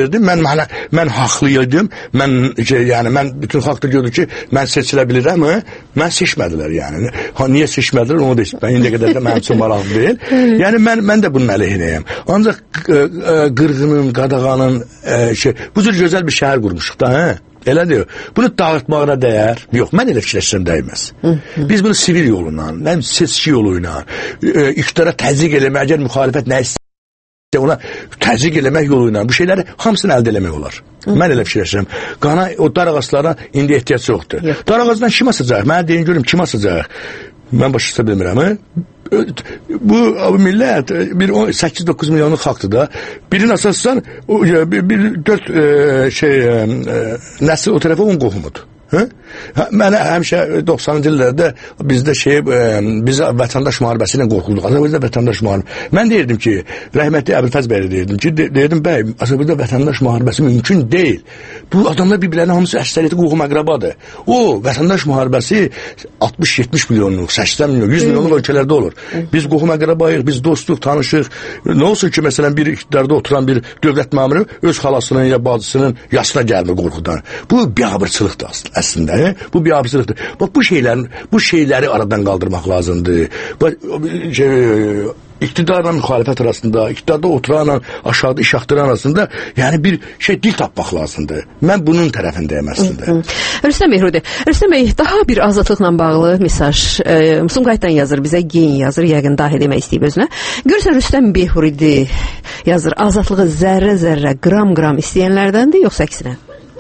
seçilərdim. Mən mənə mən haqlıydım. Mən şey, yəni mən bütün xalq da gördü ki, mən seçilə bilirəm. Mən seçmədilər yəni. Ha niyə seçmədilər onu da mən indiyə qədər də mənim üçün maraqlı deyil. Yəni mən mən də bunun əleyhinəyəm. Ancaq qırğının, qadağanın e, şey bu cür gözəl bir şəhər qurmuşuq da, hə? Elə deyir. Bunu dağıtmağına dəyər. Yox, mən elə fikirləşirəm dəyməz. Biz bunu sivil yolla, həm seçki yolu ilə, e, iqtidara təzyiq eləmək, əgər müxalifət nə istəyirsə ona təzyiq eləmək yolu ilə bu şeyləri hamısını əldə eləmək olar. Hı. Mən elə fikirləşirəm. Qana o dar ağaclara indi ehtiyac yoxdur. Yox. Dar ağacdan kim asacaq? Mənə deyin görüm kim asacaq? Mən başa düşə bilmirəm, hə? Bu millət bir səkkiz doqquz milyonluq xalqdır da. Birini asassan bir, bir dörd e, şey e, nəsil o tərəfə on qohumudur. Hə? Mənə həmişə doxsanıncı illərdə bizdə şey e, biz vətəndaş müharibəsi ilə qorxulduq. Azərbaycanda vətəndaş müharibəsi. Mən deyirdim ki, rəhmətli Əbülfəz bəy deyirdim ki, de, deyirdim bəy, Azərbaycanda vətəndaş müharibəsi mümkün deyil. Bu adamlar bir-birlərinin hamısı əksəriyyəti qohum əqrabadır. O vətəndaş müharibəsi altmış yetmiş milyonluq, səksən milyon, yüz milyonluq ölkələrdə olur. Biz qohum əqrabayıq, biz dostluq, tanışıq. Nə olsun ki, məsələn bir iqtidarda oturan bir dövlət məmuru öz xalasının ya bacısının yaşına gəlmir qorxudan. Bu biabırçılıqdır aslında. Əslində, he? Bu bir absürddür. Bax bu şeylərin, bu şeyləri aradan qaldırmaq lazımdır. Bax şey, iktidarla müxalifət arasında, iktidarda oturanla aşağıda iş axtaran arasında, yəni bir şey dil tapmaq lazımdır. Mən bunun tərəfindəyəm əslində.
Rüstəm Behrudi, Rüstəm bəy daha bir azadlıqla bağlı mesaj e, Sumqayıtdan yazır, bizə gen yazır, yəqin dahi demək istəyib özünə. Görürsən Rüstəm Behrudi yazır, azadlığı zərrə-zərrə, qram-qram istəyənlərdəndir, yoxsa əksinə?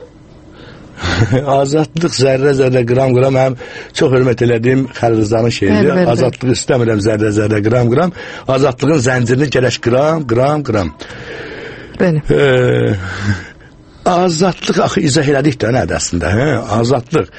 Azadlıq zərrə-zərrə, qram-qram həm çox hörmət elədiyim Xəlil Rızanın şeiri. Azadlığı istəmirəm zərrə-zərrə, qram-qram. Azadlığın zəncirini gərək qram, qram, qram.
Bəli.
Ee, azadlıq axı izah elədik də nədir əslində? Hə? Azadlıq.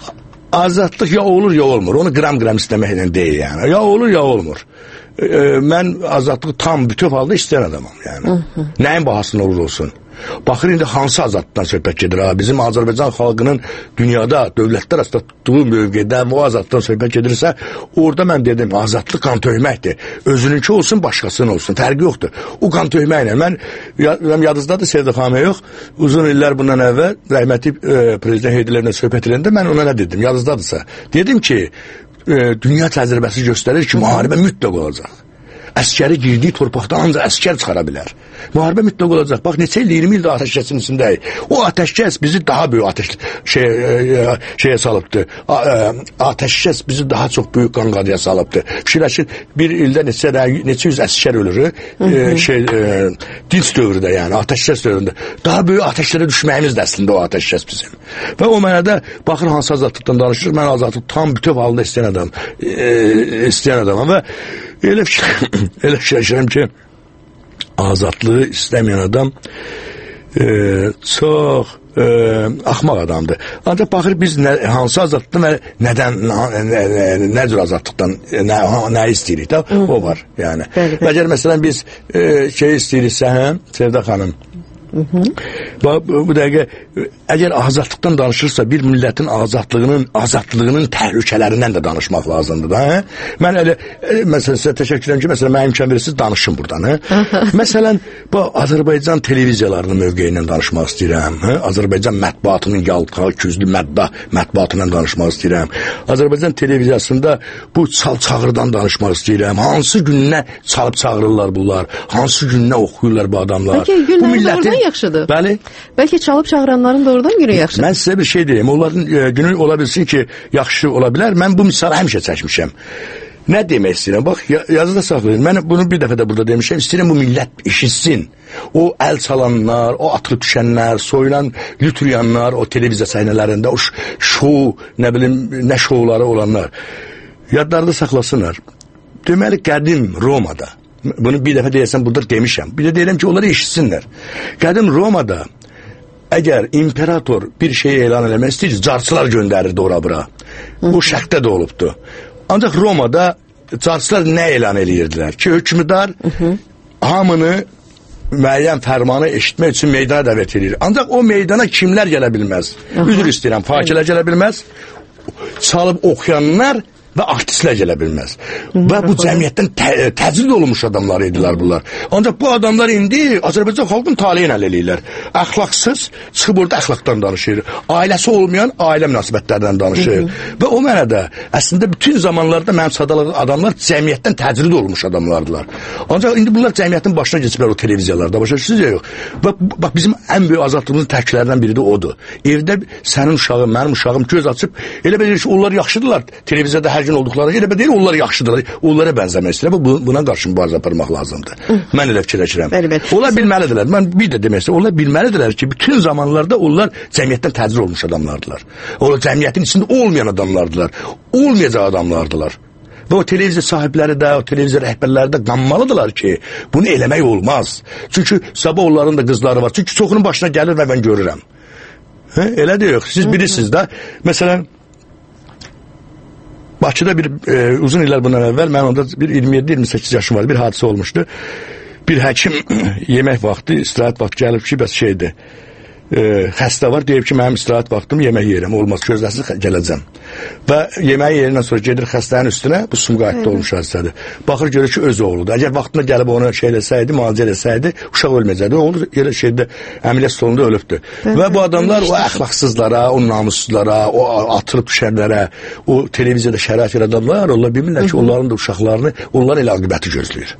Azadlıq ya olur ya olmur. Onu qram-qram istəməklə deyil yəni. Ya olur ya olmur. Ee, mən azadlığı tam bütöv halda istəyən adamam yəni. Hı -hı. Nəyin bahasına olur olsun. Baxır indi hansı azadlıqdan söhbət gedir ha? Bizim Azərbaycan xalqının dünyada, dövlətlər arasında tutduğu mövqedə bu azadlıqdan söhbət gedirsə, orada mən dedim, azadlıq qan töhməkdir. Özününki olsun, başqasının olsun. Fərqi yoxdur. O qan töhməklə. Mən, mən yadınızdadır Sevda xanımə yox, uzun illər bundan əvvəl rəhmətli e, prezident heydilərlə söhbət edəndə mən ona nə dedim? Yadınızdadırsa. Dedim ki, e, dünya təcrübəsi göstərir ki, müharibə mütləq olacaq. Əskəri girdiyi torpaqda ancaq əskər çıxara bilər. Müharibə mütləq olacaq. Bax, neçə il, iyirmi ildə ateşkəsin içindəyik. O ateşkəs bizi daha böyük ateş, şey, e, şeyə salıbdır. A, e, ateşkəs bizi daha çox böyük qanqadıya salıbdır. Fikirləşin, bir ildə neçə, neçə yüz əskər ölür. E, şey, e, dinç dövründə yəni, ateşkəs dövründə. Daha böyük ateşlərə düşməyimiz də əslində o ateşkəs bizim. Və o mənədə baxır hansı azadlıqdan danışır. Mən azadlıq tam bütöv halda istəyən adam, e, istəyən adamam və elə elə fikirləşirəm ki, azadlığı istəməyən adam e, çox e, axmaq adamdır. Ancaq baxır biz nə, hansı azadlıqdan və nədən, nə, nə, nə cür azadlıqdan nə, nə istəyirik də o var. Yəni. Məgər məsələn biz e, şey istəyiriksə, hə, Sevda xanım, Hı -hı. Bu, bu dəqiqə əgər azadlıqdan danışırsa bir millətin azadlığının azadlığının təhlükələrindən də danışmaq lazımdır da. Hə? Mən elə məsələn sizə təşəkkür edirəm ki, məsələn mənə imkan verirsiniz danışın burdan. Hə? Məsələn bu Azərbaycan televiziyalarının mövqeyindən danışmaq istəyirəm. Hə? Azərbaycan mətbuatının yaltaq, küzlü mədda mətbuatından danışmaq istəyirəm. Azərbaycan televiziyasında bu çal çağırdan danışmaq istəyirəm. Hansı gününə çalıb çağırırlar bunlar? Hansı gününə oxuyurlar bu adamlar?
Bəlkə günləri doğrudan yaxşıdır.
Bəli.
Bəlkə çalıb çağıranların doğrudan günü yaxşıdır.
Mən sizə bir şey deyim. Onların e, günü ola bilsin ki, yaxşı ola bilər. Mən bu misalı həmişə çəkmişəm. Nə demək istəyirəm? Bax, yazıda saxlayın. Mən bunu bir dəfə də burada demişəm. İstəyirəm bu millət işitsin. O əl çalanlar, o atılıb düşənlər, soyulan, lütüryanlar, o televiziya səhnələrində, o şou, nə bilim, nə şouları olanlar. Yadlarında saxlasınlar. Deməli, qədim Romada, bunu bir dəfə deyəsəm burada demişəm. Bir də deyirəm ki, onları işitsinlər. Qədim Romada əgər imperator bir şey elan eləmək istəyir, carçılar göndərirdi ora-bura. Bu şərqdə də olubdu. Ancaq Romada carçılar nə elan eləyirdilər ki, hökmdar hamını müəyyən fərmanı eşitmək üçün meydana dəvət edir. Ancaq o meydana kimlər gələ bilməz? Üzr istəyirəm, fakirlər gələ bilməz. Çalıb oxuyanlar və artistlər gələ bilməz. Və bu cəmiyyətdən tə təcrid olunmuş adamlar idilər bunlar. Ancaq bu adamlar indi Azərbaycan xalqının taleyini həll eləyirlər. Əxlaqsız çıxıb orada əxlaqdan danışır. Ailəsi olmayan ailə münasibətlərindən danışır. Və o mənada əslində bütün zamanlarda mənim sadalığım adamlar cəmiyyətdən təcrid olmuş adamlardılar. Ancaq indi bunlar cəmiyyətin başına keçiblər o televiziyalarda. Başa düşürsünüz ya yox. Və bax bizim ən böyük azadlığımızın tərklərindən biri də odur. Evdə sənin uşağın, mənim uşağım göz açıb elə bilir ki, onlar yaxşıdırlar. Televiziyada hər gün olduqları elə deyil, onlar yaxşıdırlar. Onlara bənzəmək istəyirlər. Bu buna qarşı mübarizə aparmaq lazımdır. Mən elə fikirləşirəm. Onlar bilməlidirlər. Mən bir də demək istəyirəm. Onlar bilməlidirlər ki, bütün zamanlarda onlar cəmiyyətdən təcrid olmuş adamlardılar. Onlar cəmiyyətin içində olmayan adamlardılar. Olmayacaq adamlardılar. Və o televiziya sahibləri də, o televiziya rəhbərləri də qanmalıdırlar ki, bunu eləmək olmaz. Çünki sabah onların da qızları var. Çünki çoxunun başına gəlir və mən görürəm. Hə? Elə deyək. Siz bilirsiniz də. Məsələn, Bakıda bir e, uzun illər bundan əvvəl mən onda bir iyirmi yeddi iyirmi səkkiz yaşım var. Bir hadisə olmuşdu. Bir həkim yemək vaxtı, istirahət vaxtı gəlib ki, bəs şeydir. E, xəstə var, deyib ki, mənim istirahət vaxtım yemək yeyirəm, olmaz, gözləsiz gələcəm. Və yeməyi yerindən sonra gedir xəstənin üstünə, bu Sumqayıtda olmuş hadisədir. Baxır, görür ki, öz oğludur. Əgər vaxtında gəlib onu şey eləsəydi, müalicə eləsəydi, uşaq ölməyəcəkdi. Oğlu yerə şeydə, əməliyyat stolunda ölübdür. Və bu adamlar o əxlaqsızlara, o namussuzlara, o atılıb düşənlərə, o televiziyada şərait adamlar, onlar bilmirlər ki, onların da uşaqlarını, onlar elə aqibəti gözləyir.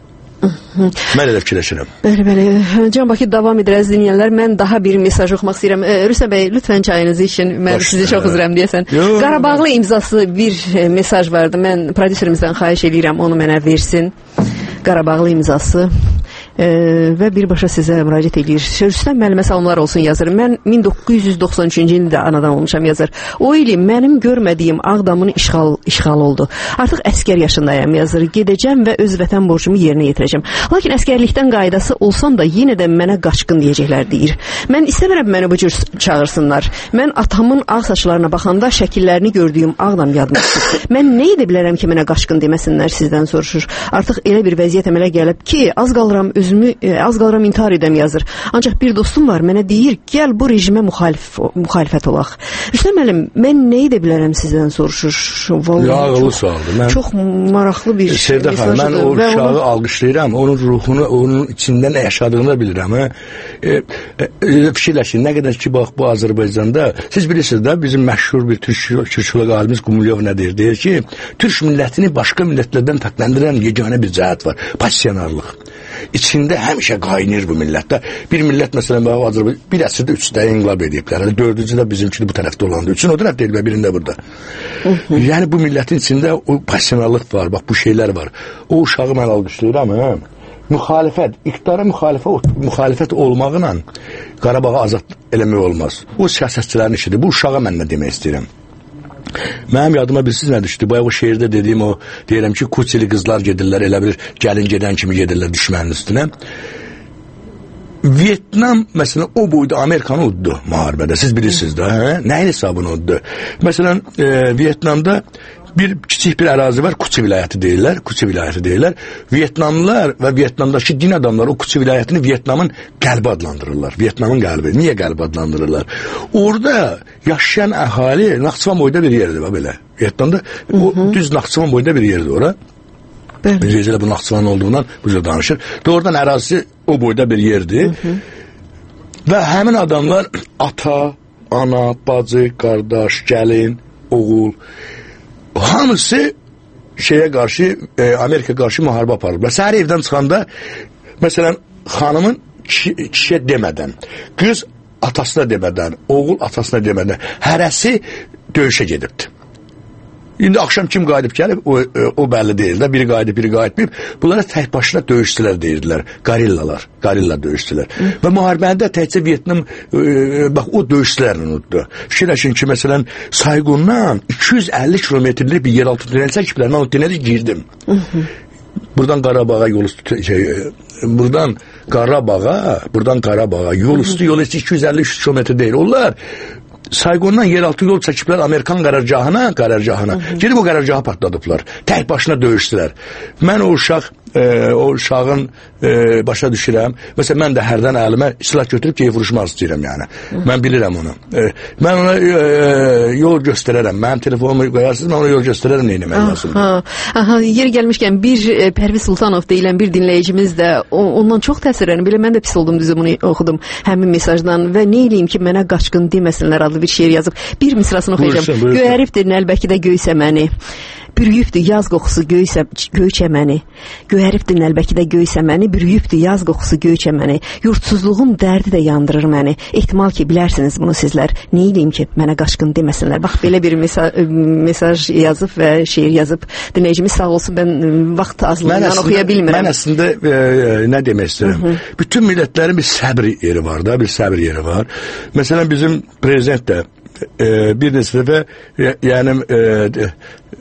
Mən elə fikirləşirəm.
Bəli, bəli. Can Bakı davam edir əziz dinləyənlər. Mən daha bir mesaj oxumaq istəyirəm. Rüstəm bəy, lütfən çayınızı için. Mən sizi çox üzrəm deyəsən. Qarabağlı imzası bir mesaj vardı. Mən prodüserimizdən xahiş edirəm, onu mənə versin. Qarabağlı imzası. Ee, və birbaşa sizə müraciət edir. Rüstəm müəllimə salamlar olsun yazır. Mən min doqquz yüz doxsan üçüncü ildə anadan olmuşam yazır. O ili mənim görmədiyim Ağdamın işğal işğal oldu. Artıq əskər yaşındayam yazır. Gedəcəm və öz vətən borcumu yerinə yetirəcəm. Lakin əskərlikdən qaydası olsam da yenə də mənə qaçqın deyəcəklər deyir. Mən istəmirəm məni bu cür çağırsınlar. Mən atamın ağ saçlarına baxanda şəkillərini gördüyüm Ağdam yadıma düşür. Mən nə edə bilərəm ki, mənə qaçqın deməsinlər sizdən soruşur. Artıq elə bir vəziyyət əmələ gəlib ki, az qalıram özümü e, az qalıram intihar edəm yazır. Ancaq bir dostum var, mənə deyir, gəl bu rejimə müxalif müxalifət olaq. Rüstəm müəllim, mən nə edə bilərəm sizdən soruşur.
Yağılı sualdır. Mən
çox maraqlı bir
Sevdə xanım, mən o uşağı onu... alqışlayıram, onun ruhunu, onun içində nə yaşadığını bilirəm. Hə? E, e, fikirləşin, nə qədər ki, bax, bu Azərbaycanda, siz bilirsiniz də, bizim məşhur bir türkçülük alimiz Qumulyev nə deyir? Deyir ki, türk millətini başqa millətlərdən fərqləndirən yeganə bir cəhət var, passionarlıq. İçində həmişə qaynayır bu millətdə. Bir millət məsələn Azərbaycan bir əsrdə üç də inqilab ediblər. Dördüncü də bizimkini bu tərəfdə olandı. Üçün o tərəf deyil və birində burada. Yəni bu millətin içində o passionarlıq var, bax bu şeylər var. O uşağı mən alqışlayıram, hə? Müxalifət, iqtidara müxalifət, müxalifət olmaqla Qarabağı azad eləmək olmaz. O siyasətçilərin işidir. Bu uşağa mən nə demək istəyirəm? Mənim yadıma bilsiz nə düşdü? Bayaq o şeirdə dediyim o, deyirəm ki, kutsili qızlar gedirlər, elə bir gəlin gedən kimi gedirlər düşmənin üstünə. Vietnam, məsələn, o boyda Amerikanı uddu müharibədə, siz bilirsiniz də, hə? Nəyin hesabını uddu? Məsələn, e, Vietnamda bir kiçik bir ərazi var, Kuçi vilayəti deyirlər, Kuçi vilayəti deyirlər. Vietnamlılar və Vietnamdakı din adamları o Kuçi vilayətini Vietnamın qəlbi adlandırırlar. Vietnamın qəlbi. Niyə qəlbi adlandırırlar? Orada yaşayan əhali Naxçıvan boyda bir yerdir, belə. Vietnamda o düz Naxçıvan boyda bir yerdir ora. Necə bu Naxçıvan olduğundan bu cür danışır. Doğrudan ərazisi o boyda bir yerdir. Hı -hı. Və həmin adamlar ata, ana, bacı, qardaş, gəlin, oğul, hamısı şeyə qarşı, e, Amerika qarşı müharibə aparırlar. Səhər evdən çıxanda, məsələn, xanımın kişi, kişiyə demədən, qız atasına demədən, oğul atasına demədən, hərəsi döyüşə gedibdi. İndi axşam kim qayıdıb gəlib, o, o bəlli deyil də, biri qayıdıb, biri qayıtmayıb. Bunlara tək başına döyüşçülər deyirdilər, qarillalar, qarilla döyüşçülər. Və müharibəndə təkcə Vietnam, e, bax, o döyüşçülərlə unutdu. Fikirləşin ki, məsələn, Sayqondan iki yüz əlli kilometrlik bir yeraltı tünel çəkiblər, mən o tüneli girdim. Buradan Qarabağa yol üstü, şey, buradan Qarabağa, buradan Qarabağa yol üstü, yol üstü iki yüz əlli kilometr deyil. Onlar Sayqondan yeraltı yol çəkiblər Amerikan qərargahına, qərargahına. Gedib o qərargahı partladıblar. Tək başına döyüşdülər. Mən o uşaq e, o uşağın e, başa düşürəm. Məsələn, mən də hərdən əlimə silah götürüb ki, vuruşmaq istəyirəm yəni. Hı. Mən bilirəm onu. E, mən ona e, yol göstərərəm. Mənim telefonumu qoyarsınız, mən ona yol göstərərəm nə etmək lazımdır.
Aha, aha, yeri gəlmişkən bir e, Pərviz Sultanov deyilən bir dinləyicimiz də o, ondan çox təsirlənib. Belə mən də pis oldum, düzü bunu oxudum həmin mesajdan və nə eləyim ki, mənə qaçqın deməsinlər adlı bir şeir yazıb. Bir misrasını oxuyacağım. Göyəribdir nəlbəkidə göysəməni. Bürüyübdür yaz qoxusu göysə, göy çəməni. Göyəribdir nəlbəkidə göysəməni. Bürüyübdür yaz qoxusu göy çəməni. Yurtsuzluğun dərdi də yandırır məni. Ehtimal ki, bilərsiniz bunu sizlər. Nə eləyim ki, mənə qaçqın deməsinlər. Bax, belə bir mesaj, mesaj yazıb və şeir yazıb. Dinləyicimiz sağ olsun, mən vaxt azlığından oxuya bilmirəm.
Mən əslində e, nə demək istəyirəm? Hı -hı. Bütün millətlərin bir səbr yeri var da, bir səbr yeri var. Məsələn, bizim prezident də e, bir neçə dəfə e, yəni e, de,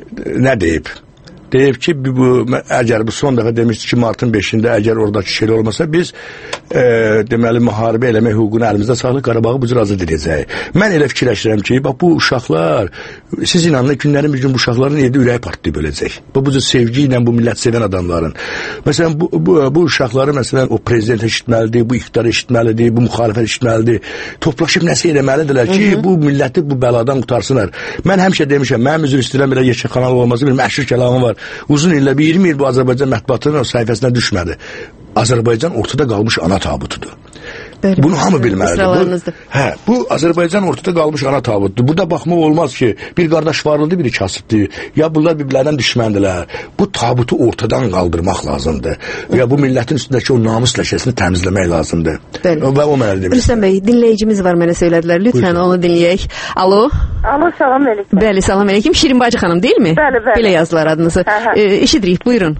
nə deyib? Deyib ki, bu, əgər bu son dəfə demişdi ki, martın beşində əgər oradakı şey olmasa, biz e, deməli, müharibə eləmək hüququnu əlimizdə saxlıq Qarabağı bu cür azad edəcəyik. Mən elə fikirləşirəm ki, bax, bu uşaqlar, siz inanın, günlərin bir gün bu uşaqların evdə ürəyi partlayıb öləcək. Bu, bu cür sevgi ilə bu millət sevən adamların. Məsələn, bu, bu, bu uşaqları, məsələn, o prezident eşitməlidir, bu iqtidar eşitməlidir, bu müxalifət eşitməlidir. Toplaşıb nəsə eləməlidirlər ki, Hı -hı. bu milləti bu bəladan qutarsınlar. Mən həmişə demişəm, mənim üzr istəyirəm, belə Yeşil kanal olması bir məşhur kəlamı var. Uzun illə bir iyirmi il bu Azərbaycan mətbuatının o səhifəsinə düşmədi. Azərbaycan ortada qalmış ana tabutudur. Bəli, bunu hamı bilməlidir. Bu, hə, bu Azərbaycan ortada qalmış ana tabutudur. Burada baxmaq olmaz ki, bir qardaş varlıdır, biri kasıbdır. Ya bunlar bir-birlərindən düşməndirlər. Bu tabutu ortadan qaldırmaq lazımdır. Ya bu millətin üstündəki o namus ləkəsini təmizləmək lazımdır. Bəli. Və o mənə demək.
Rüstəm bəy, dinləyicimiz var, mənə söylədilər. Lütfən Buyurun. Onu dinləyək. Alo.
Alo, salam əleykum.
Bəli, salam əleykum. Şirin bacı xanım, deyil mi?
Bəli, bəli.
Belə yazdılar adınızı. Hə, hə. E, eşidirik, buyurun.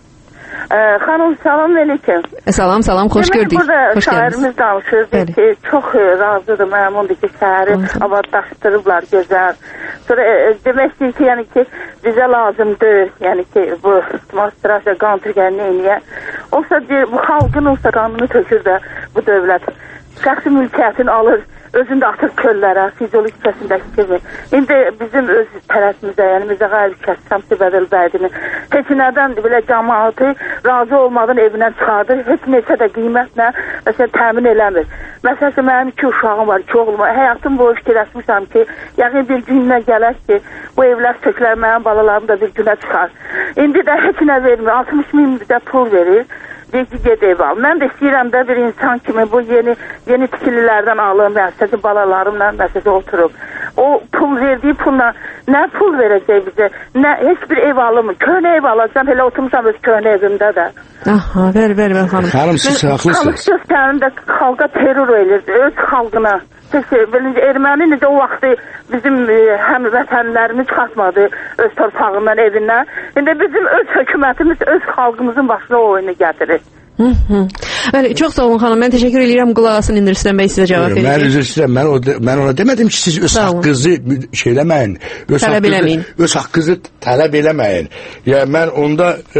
Ee, hanım salam əleykum.
Salam, salam, xoş
Demək,
gördük.
Burada
hoş
şairimiz danışırdı ki, çox razıdır, məmundur ki, şəhəri abadlaşdırıblar, gözəl. Sonra e, demək istəyir ki, yəni ki, bizə lazımdır, yəni ki, bu demonstrasiya, qan tükənini eləyə. Olsa deyir, bu xalqın olsa qanını tökür də bu dövlət. Şəxsi mülkiyyətini alır, özünü də atır köllərə, fizioloji kəsindəki kimi. İndi bizim öz tərəfimizdə, yəni bizə qayıb kəs, Şəmsi Bədəl bəydini, heç nədən belə cəmaatı razı olmadan evindən çıxardır, heç neçə də qiymətlə məsələn, təmin eləmir. Məsələn, mənim iki uşağım var, iki oğlum var. Həyatım boyu fikirləşmişəm ki, yəni bir günlə gələr ki, bu evlər sökülər, mənim balalarım da bir günə çıxar. İndi də heç nə vermir, altmış min də pul verir. Deyir ki, ged ev al. Mən də istəyirəm də bir insan kimi bu yeni yeni tikililərdən alım, məsələn, balalarımla məsələn oturub. O pul verdiyi pulla nə pul verəcək bizə, nə heç bir ev alımı, köhnə ev alacam, elə oturmuşam öz köhnə evimdə də.
Aha, ver, ver, ver xanım.
Xanım, siz haqlısınız.
Xalq göstərində xalqa terror edirdi, öz xalqına. Birinci, erməni necə o vaxtı bizim e, həm vətənlərimiz çıxartmadı öz torpağından, evindən. İndi bizim öz hökumətimiz öz xalqımızın başına o oyunu gətirir.
Hı -hı. Bəli, çox sağ olun xanım. Mən təşəkkür edirəm. Qulaq asın, İndir Rüstəm bəy sizə cavab verir.
Mən üzr istəyirəm. Mən, o, mən ona demədim ki, siz öz haqqınızı şey eləməyin. Öz
tələb
haqqınızı,
eləməyin.
Öz haqqınızı tələb eləməyin. Yəni mən onda e,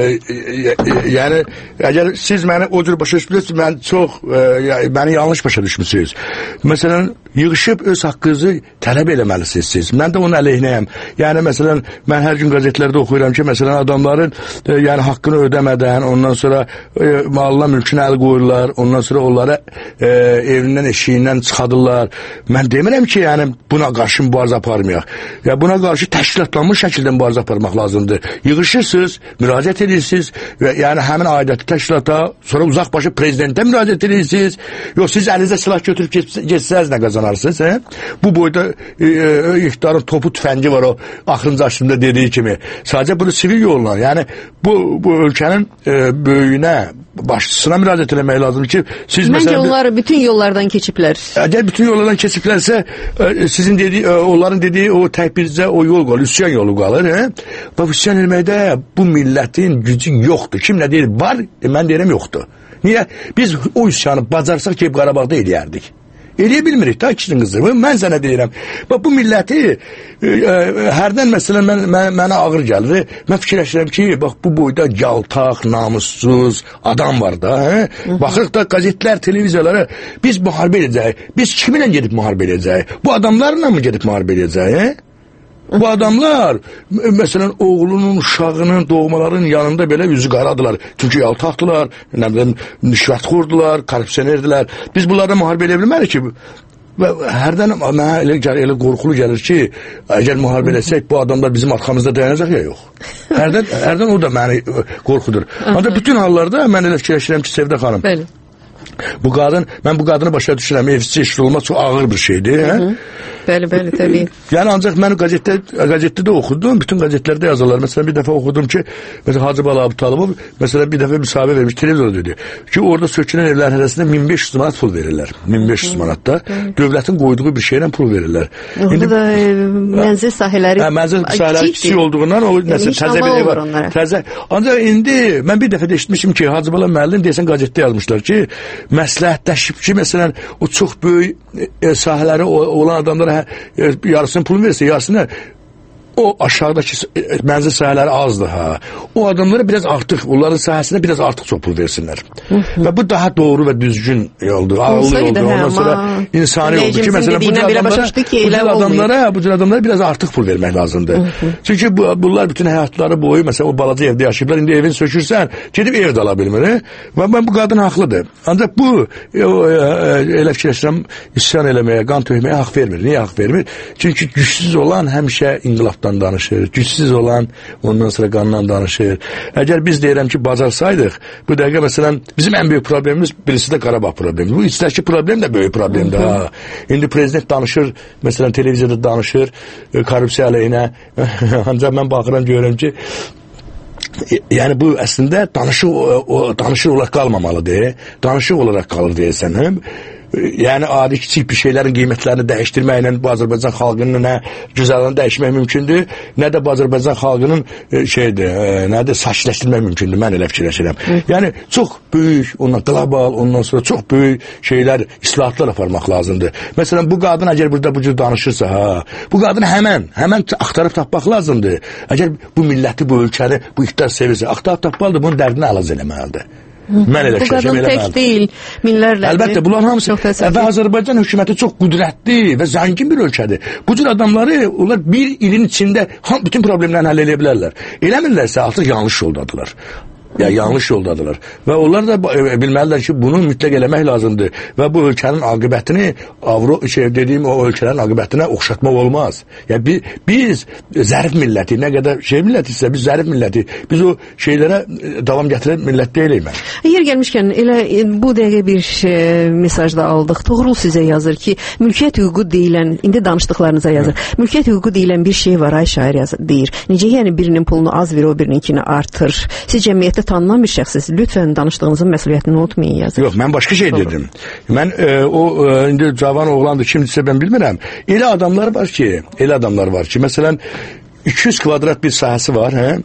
e, yəni əgər siz məni o cür başa düşmürsünüz, mən çox e, məni yanlış başa düşmüsünüz. Məsələn, yığışıb öz haqqınızı tələb eləməlisiniz siz. Mən də onun əleyhinəyəm. Yəni məsələn, mən hər gün qəzetlərdə oxuyuram ki, məsələn adamların e, yəni haqqını ödəmədən, ondan sonra e, malına mülkünə əl qoyurlar, ondan sonra onlara e, evindən, eşiyindən çıxadırlar. Mən demirəm ki, yəni buna qarşı mübarizə aparmayaq. Ya buna qarşı təşkilatlanmış şəkildə mübarizə aparmaq lazımdır. Yığışırsınız, müraciət edirsiniz və yəni həmin aidiyyatı təşkilata, sonra uzaqbaşı prezidentə müraciət edirsiniz. Yox, siz əlinizə silah götürüb geçsəniz nə qazanarsınız, hə? Bu boyda e, e, iqtidarın topu tüfəngi var o axırıncı açımda dediyi kimi. Sadəcə bunu sivil yolla, yəni bu bu ölkənin e, böyüyünə, başçısına müraciət eləmək lazımdır ki, siz
Məncə
məsələn...
onlar bütün yollardan keçiblər.
Əgər bütün yollardan keçiblərsə, sizin dediyi, onların dediyi o tək bircə o yol qalır, üsyan yolu qalır. Hə? Bu üsyan eləməkdə bu millətin gücü yoxdur. Kim nə deyir? Var, mən deyirəm yoxdur. Niyə? Biz o üsyanı bacarsaq ki, Qarabağda eləyərdik. Eləyə bilmirik da ikisinin qızı. Mən sənə deyirəm. Bax bu milləti e, e, hərdən məsələn mən, mən, mənə ağır gəlir. Mən fikirləşirəm ki, bax bu boyda yaltaq, namussuz adam var da. Hə? Baxırıq da qəzetlər, televiziyalara biz müharibə edəcəyik. Biz kiminlə gedib müharibə edəcəyik? Bu adamlarla mı gedib müharibə edəcəyik? Hə? Bu adamlar mesela oğlunun, uşağının, doğmaların yanında belə yüzü qaradılar. Çünki yaltaqdılar, nə bilim, nişvətxordular, korrupsionerdiler. Biz bunlarla müharibə edə bilmərik ki. Və hərdən mənə elə, elə qorxulu gəlir ki, əgər müharibə eləsək, bu adamlar bizim arxamızda dayanacaq ya, yox. Hərdən, hərdən o da məni qorxudur. Ancaq bütün hallarda mən elə fikirləşirəm ki, Sevdə xanım, bəli. Bu qadın, mən bu qadını başa düşürəm, evsiz eşit olmaq çox ağır bir şeydir. Hə?
Bəli, bəli, təbii.
Yəni ancaq mən qəzetdə, qəzetdə də oxudum, bütün qəzetlərdə yazırlar. Məsələn, bir dəfə oxudum ki, məsələn, Hacı Bala Abtalımov, məsələn, bir dəfə müsahibə vermiş, televizor dedi ki, orada sökülən evlərin hərəsində min beş yüz manat pul verirlər. min beş yüz manatda dövlətin qoyduğu bir şeylə pul verirlər.
Orada da mənzil sahələri
hə, mənzil sahələri kiçik olduğundan o məsələn, təzə bir ev var. Təzə. Ancaq indi mən bir dəfə də eşitmişim ki, Hacı Bala müəllim deyəsən qəzetdə yazmışlar ki, məsləhətləşib ki, məsələn, o çox böyük e, sahələri olan adamlara hə, yarısını pul verirsə, yarısını o aşağıdakı mənzil sahələri azdır ha. O adamlara biraz artıq, onların sahəsində biraz artıq çox pul versinlər. Hı -hı. Və bu daha doğru və düzgün yoldur, ağıllı yoldur. Ondan sonra insani oldu ki, məsələn, bu cür adamlara, ki, bu cür adamlara, bu cür adamlara biraz artıq pul vermək lazımdır. Hı -hı. Çünki bu, bunlar bütün həyatları boyu, məsələn, o balaca evdə yaşayıblar, indi evini sökürsən, gedib ev də ala bilmir. Və mən bu qadın haqlıdır. Ancaq bu, e, e, elə fikirləşirəm, isyan eləməyə, qan tökməyə haqq vermir. Niyə haqq vermir? Çünki gücsüz olan həmişə inqilabdan danışır, gücsüz olan ondan sonra qandan danışır. Əgər biz deyirəm ki, bacarsaydıq, bu dəqiqə məsələn, bizim ən böyük problemimiz birisi də Qarabağ problemi. Bu içdəki problem də böyük problemdir. Ha. İndi prezident danışır, məsələn, televiziyada danışır, korrupsiya əleyhinə. Ancaq mən baxıram, görürəm ki, yəni bu əslində danışıq, o, danışıq olaraq qalmamalıdır. Danışıq olaraq qalır deyəsən, hə? Yəni adi kiçik bir şeylərin qiymətlərini dəyişdirməklə bu Azərbaycan xalqının nə güzəranını dəyişmək mümkündür, nə də bu Azərbaycan xalqının e, şeydir, e, nə də saçləşdirmək mümkündür. Mən elə fikirləşirəm. Yəni çox böyük, ondan qlobal, ondan sonra çox böyük şeylər, islahatlar aparmaq lazımdır. Məsələn, bu qadın əgər burada bu cür danışırsa, ha, bu qadını həmən, həmən axtarıb tapmaq lazımdır. Əgər bu milləti, bu ölkəni, bu iqtidar sevirsə, axtarıb tapmalıdır, bunun dərdini əlac eləməlidir. Mən elə
bu qadın tək deyil, minlərlə.
Əlbəttə, bunların hamısı və Azərbaycan hökuməti çox qüdrətli və zəngin bir ölkədir. Bu cür adamları, onlar bir ilin içində bütün problemlərini həll edə bilərlər. Eləmirlərsə artıq yanlış yoldadılar. Ya yanlış yoldadılar. Və onlar da bilməlidirlər ki, bunu mütləq eləmək lazımdır. Və bu ölkənin aqibətini, Avro şey dediyim o ölkələrin aqibətinə oxşatmaq olmaz. Ya biz, biz zərif milləti, nə qədər şey milləti isə biz zərif milləti. Biz o şeylərə davam gətirən millət deyilik mən.
Yer gəlmişkən elə bu dəqiqə bir e, mesaj da aldıq. Toğrul sizə yazır ki, mülkiyyət hüququ deyilən, indi danışdıqlarınıza yazır. Hı. Mülkiyyət hüququ deyilən bir şey var, ay şair yazır, deyir. Necə yəni birinin pulunu az verir, o birininkini artır. Siz cəmiyyətdə tanınan bir şəxsiz. Lütfən danışdığınızın məsuliyyətini unutmayın yazır.
Yox, mən başqa şey dedim. Mən e, o e, indi cavan oğlandır, kimdirsə mən bilmirəm. Elə adamlar var ki, elə adamlar var ki, məsələn iki yüz kvadrat bir sahəsi var, hə?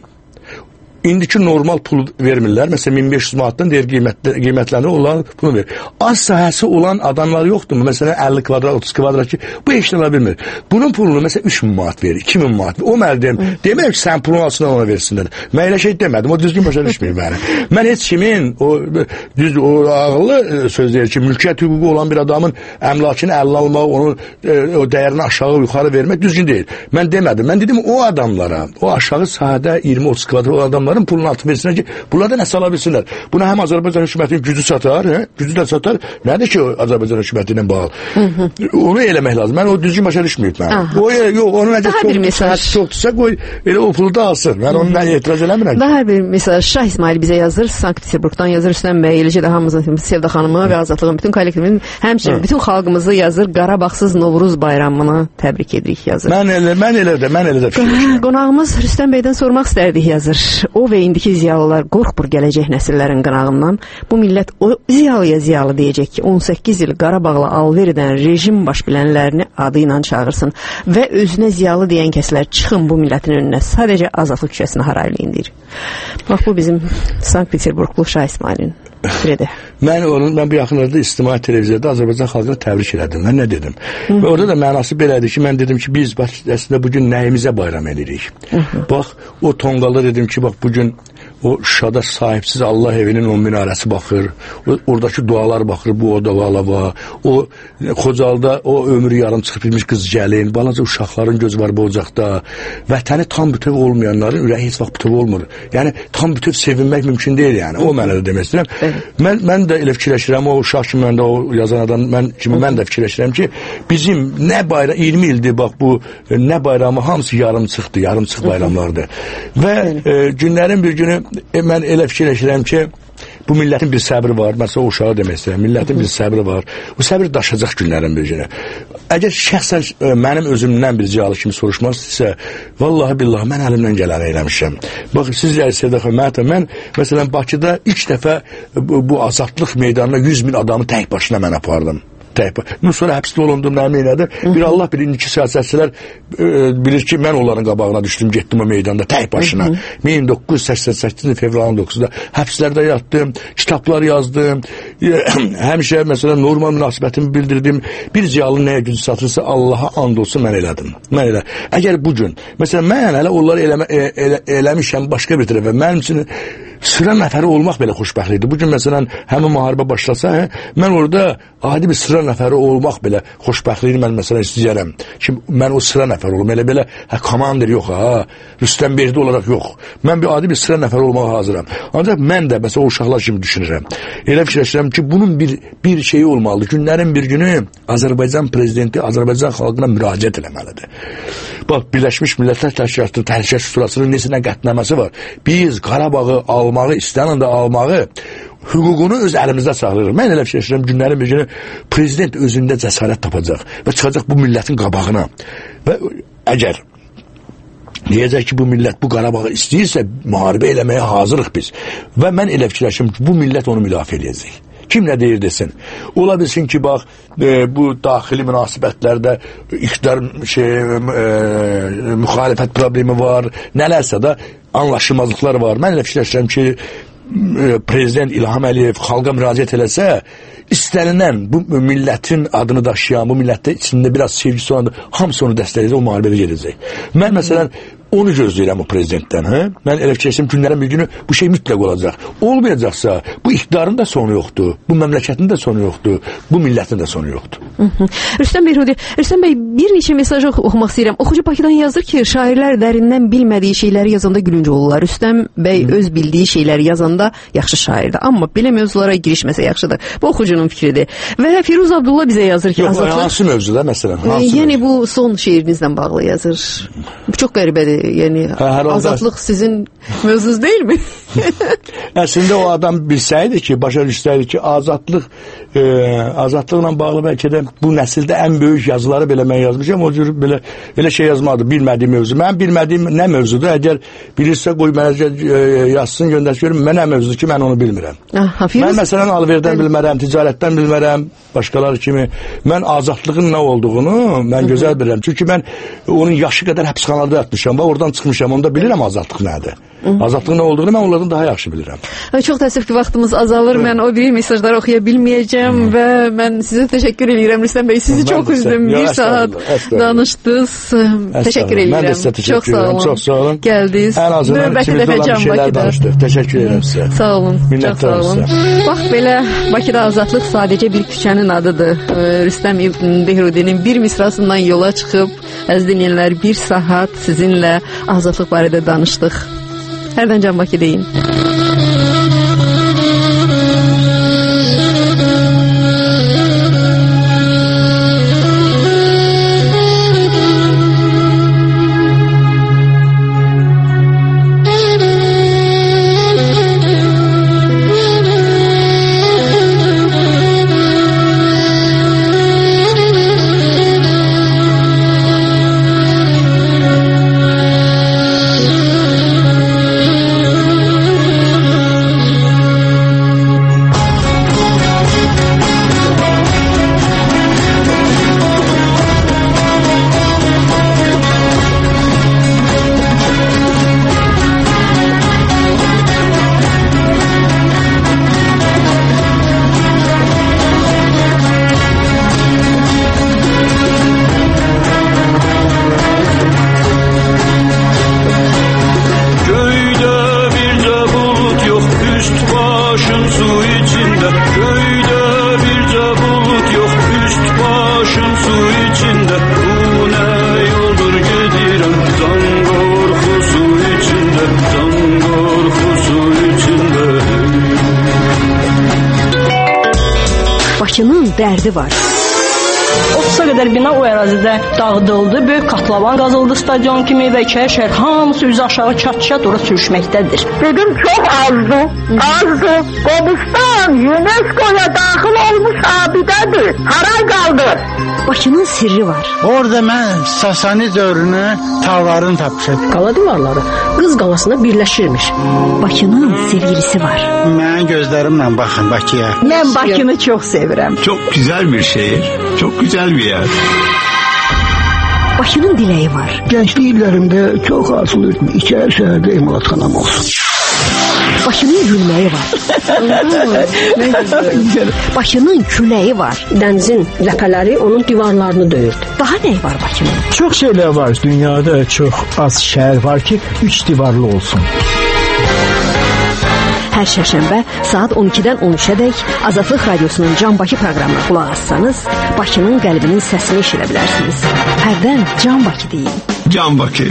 İndiki normal pul vermirlər. Məsələn min beş yüz manatdan deyir qiymətlə, qiymətlərini olan pulu verir. Az sahəsi olan adamlar yoxdur mu? Məsələn əlli kvadrat, otuz kvadrat ki, bu heç nə bilmir. Bunun pulunu məsələn üç min manat verir, iki min manat. O məldəm. Demək ki, sən pulunu alsın ona versinlər. Mən elə şey demədim. O düzgün başa düşmür məni. Mən heç kimin o düz o ağıllı söz deyir ki, mülkiyyət hüququ olan bir adamın əmlakını əlinə almaq, onun e, o dəyərini aşağı yuxarı vermək düzgün deyil. Mən demədim. Mən dedim o adamlara, o aşağı sahədə iyirmi otuz kvadrat olan adamlar pulunu artıq versinlər ki, bunlardan nə sala bilsinlər. Buna həm Azərbaycan hökumətinin gücü satar, hə? Gücü də satar. Nədir ki o Azərbaycan hökuməti ilə bağlı? Onu eləmək lazım. Mən o düzgün başa düşməyib mən. O yox, onun necə çox çoxdursa qoy elə o pulu da alsın. Mən onunla etiraz eləmirəm.
Daha bir mesaj Şah İsmail bizə yazır, Sankt-Peterburqdan yazır Rüstəm bəy, eləcə də hamımızın Sevdə xanımı və Azadlığın bütün kollektivinin, həmçinin bütün xalqımızı yazır. Qarabağsız Novruz bayramını təbrik edirik yazır.
Mən elə, mən elə də, mən elə də fikirləşirəm.
Qonağımız Rüstəm bəydən sormaq istərdik yazır. O və indiki ziyalılar qorxmur gələcək nəsillərin qınağından. Bu millət o ziyalıya ziyalı deyəcək ki, on səkkiz il Qarabağla alver edən rejim baş bilənlərini adı ilə çağırsın və özünə ziyalı deyən kəslər çıxın bu millətin önünə, sadəcə Azadlıq küçəsinə haraylayın deyir. Bax bu bizim Sankt-Peterburqlu Şah İsmailin fikridir.
Mən onun, mən bu yaxınlarda İctimai televiziyada Azərbaycan xalqına təbrik elədim. Mən nə dedim? Hı -hı. Və orada da mənası belədir ki, mən dedim ki, biz bax, əslində bugün nəyimizə bayram edirik. Hı -hı. Bax, o tonqalda dedim ki, bax, bugün o Şuşada sahipsiz Allah evinin o minarəsi baxır. O, oradakı dualar baxır, bu oda valava. O Xocalda o ömrü yarım çıxıb bilmiş qız gəlin, balaca uşaqların gözü var bu ocaqda. Vətəni tam bütöv olmayanların ürəyi heç vaxt bütöv olmur. Yəni tam bütöv sevinmək mümkün deyil yəni. O mənada demək istəyirəm. Evet. Mən mən də elə fikirləşirəm, o uşaq kimi məndə o yazan adam mən kimi mən də fikirləşirəm ki, bizim nə bayram iyirmi ildir bax bu nə bayramı hamısı yarım çıxdı, yarım çıx bayramlardır. Və e, günlərin bir günü e, mən elə fikirləşirəm ki, bu millətin bir səbri var. Məsələn, o uşağı demək istəyirəm. Millətin bir səbri var. Bu səbir daşacaq günlərin bir günü. Əgər şəxsən e, mənim özümdən bir cihalı kimi soruşmaq istəyirsə, vallahi billahi mən əlimdən gələni eləmişəm. Bax, sizlər Sevda xanım, mən məsələn Bakıda ilk dəfə bu, bu azadlıq meydanına yüz min adamı tək başına mən apardım. Bundan sonra həbsdə olundum, nə elədim. Bir Allah bilir, iki siyasətçilər e, bilir ki, mən onların qabağına düşdüm, getdim o meydanda tək başına. min doqquz yüz səksən səkkizin fevralın doqquzunda həbslərdə yatdım, kitablar yazdım. E, həmişə məsələn normal münasibətimi bildirdim. Bir ziyalı nəyə gücü satırsa Allaha and olsun mən elədim. Mən elə. Əgər bu gün məsələn mən hələ onları eləmə, e, elə, eləmişəm başqa bir tərəfə. Mənim üçün sıra nəfəri olmaq belə xoşbəxtlikdir. Bugün məsələn həmin müharibə başlasa, hə, mən orada adi bir sıra nəfəri olmaq belə xoşbəxtliyini mən məsələn istəyərəm. Şimdi mən o sıra nəfəri olum. Elə belə hə komandir yox ha. Rüstəm Berdi olaraq yox. Mən bir adi bir sıra nəfəri olmağa hazıram. Ancaq mən də məsələn o uşaqlar kimi düşünürəm. Elə fikirləşirəm ki, bunun bir bir şeyi olmalıdır. Günlərin bir günü Azərbaycan prezidenti Azərbaycan xalqına müraciət etməlidir. Bax, Birləşmiş Millətlər Təşkilatı Təhlükəsizlik Şurasının neçə qətnaməsi var. Biz Qarabağı almağı, istəyən də almağı hüququnu öz əlimizdə saxlayırıq. Mən elə fikirləşirəm, günlərin bir günü prezident özündə cəsarət tapacaq və çıxacaq bu millətin qabağına. Və əgər deyəcək ki, bu millət bu Qarabağı istəyirsə, müharibə eləməyə hazırıq biz. Və mən elə fikirləşirəm ki, bu millət onu müdafiə edəcək. Kim nə deyir desin. Ola bilsin ki, bax, e, bu daxili münasibətlərdə iqtidar şey, e, müxalifət problemi var, nələrsə də anlaşılmazlıqlar var. Mən elə fikirləşirəm ki, e, prezident İlham Əliyev xalqa müraciət eləsə, istənilən bu millətin adını daşıyan, bu millətdə içində biraz sevgisi olan hamısı onu dəstəkləyəcək, o müharibədə gedəcək. Mən məsələn onu gözləyirəm o prezidentdən. Hə? Mən elə fikirləşirəm, günlərin bir günü bu şey mütləq olacaq. Olmayacaqsa, bu iqtidarın da sonu yoxdur, bu məmləkətin də sonu yoxdur, bu millətin də sonu yoxdur.
Hı -hı. Rüstəm Behrudi, Rüstəm bəy, bir neçə mesaj oxumaq istəyirəm. Oxucu Bakıdan yazır ki, şairlər dərindən bilmədiyi şeyləri yazanda gülünc olurlar. Rüstəm bəy Hı. öz bildiyi şeyləri yazanda yaxşı şairdir. Amma belə mövzulara girişməsə yaxşıdır. Bu oxucunun fikridir. Və Firuz Abdullah bizə yazır ki,
Yox,
azadlıq...
hansı mövzuda məsələn?
Hansı yəni mövzu? Bu son şeirinizlə bağlı yazır. Bu çox qəribədir. Yəni hə, azadlıq sizin mövzunuz deyilmi?
Əslində o adam bilsəydi ki, başa düşsəydi ki, azadlıq e, azadlıqla bağlı bəlkə də bu nəsildə ən böyük yazıları belə mən yazmışam. O cür belə elə şey yazmadı, bilmədiyim mövzu. Mən bilmədiyim nə mövzudur? Əgər bilirsə qoy mənə e, yazsın, göndərsin görüm. Mən nə mövzudur ki, mən onu bilmirəm. Aha, mən məsələn alverdən bilmərəm, ticarətdən bilmərəm, başqaları kimi. Mən azadlığın nə olduğunu mən gözəl bilirəm. Çünki mən onun yaşı qədər həbsxanada yatmışam və oradan çıxmışam. Onda bilirəm azadlıq nədir. Azadlığın nə olduğunu mən onlardan daha yaxşı bilirəm.
Çox təəssüf ki, vaxtımız azalır. Mən o bir mesajları oxuya bilməyəcəm Hı. və mən sizə təşəkkür edirəm Rüstəm bəy. Sizi çox üzdüm. Bir saat danışdınız. Təşəkkür edirəm.
Mən də sizə təşəkkür edirəm. Çox sağ olun.
Gəldiniz.
Ən azından içimizdə olan bir şeylər danışdıq. Təşəkkür edirəm sizə.
Sağ olun. Çox sağ olun. Bax belə, Bakıda azadlıq sadəcə bir küçənin adıdır. Rüstəm Behrudinin bir misrasından yola çıxıb, əziz dinləyənlər, bir saat sizinlə azadlıq barədə danışdıq. Hərdən Can Bakı deyin.
dərdi var.
otuza qədər bina o ərazidə dağıdıldı. Böyük katlavan qazıldı stadion kimi və iki şəhər hamısı üzü aşağı çat-çat ora sürüşməkdədir.
Dedim çox azdı. Azdı. Qobustan UNESCO-ya daxil olmuş abidədir. Haray qaldı.
Bakının sirri var.
Orada mən Sasani dövrünü tağların tapmışam.
Qala divarları Qız qalasına birləşirmiş.
Bakının sevgilisi var.
Mən gözlərimlə baxın Bakıya.
Mən Bakını çox sevirəm.
Çok güzel bir şehir. Çok güzel bir yer.
Bakının diləyi var.
Gənclik illərimdə çox arzulayırdım. İçəri şəhərdə emalatxanam olsun.
Bakının gülməyi var. Bakının küləyi var.
Dənizin ləpələri onun divarlarını döyürdü.
Daha nə var Bakının?
Çox şeylər var. Dünyada çox az şəhər var ki, üç divarlı olsun.
Hər şərşənbə saat on ikidən on üçədək Azadlıq Radiosunun Can Bakı proqramına qulaq assanız, Bakının qəlbinin səsini eşidə bilərsiniz. Hərdən Can Bakı deyin.
Can Bakı.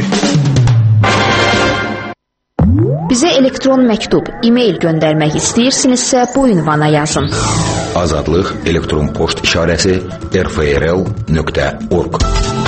Bizə elektron məktub, e-mail göndərmək istəyirsinizsə bu ünvana yazın.
Azadlıq elektron poçt işarəsi r f r l nöqtə org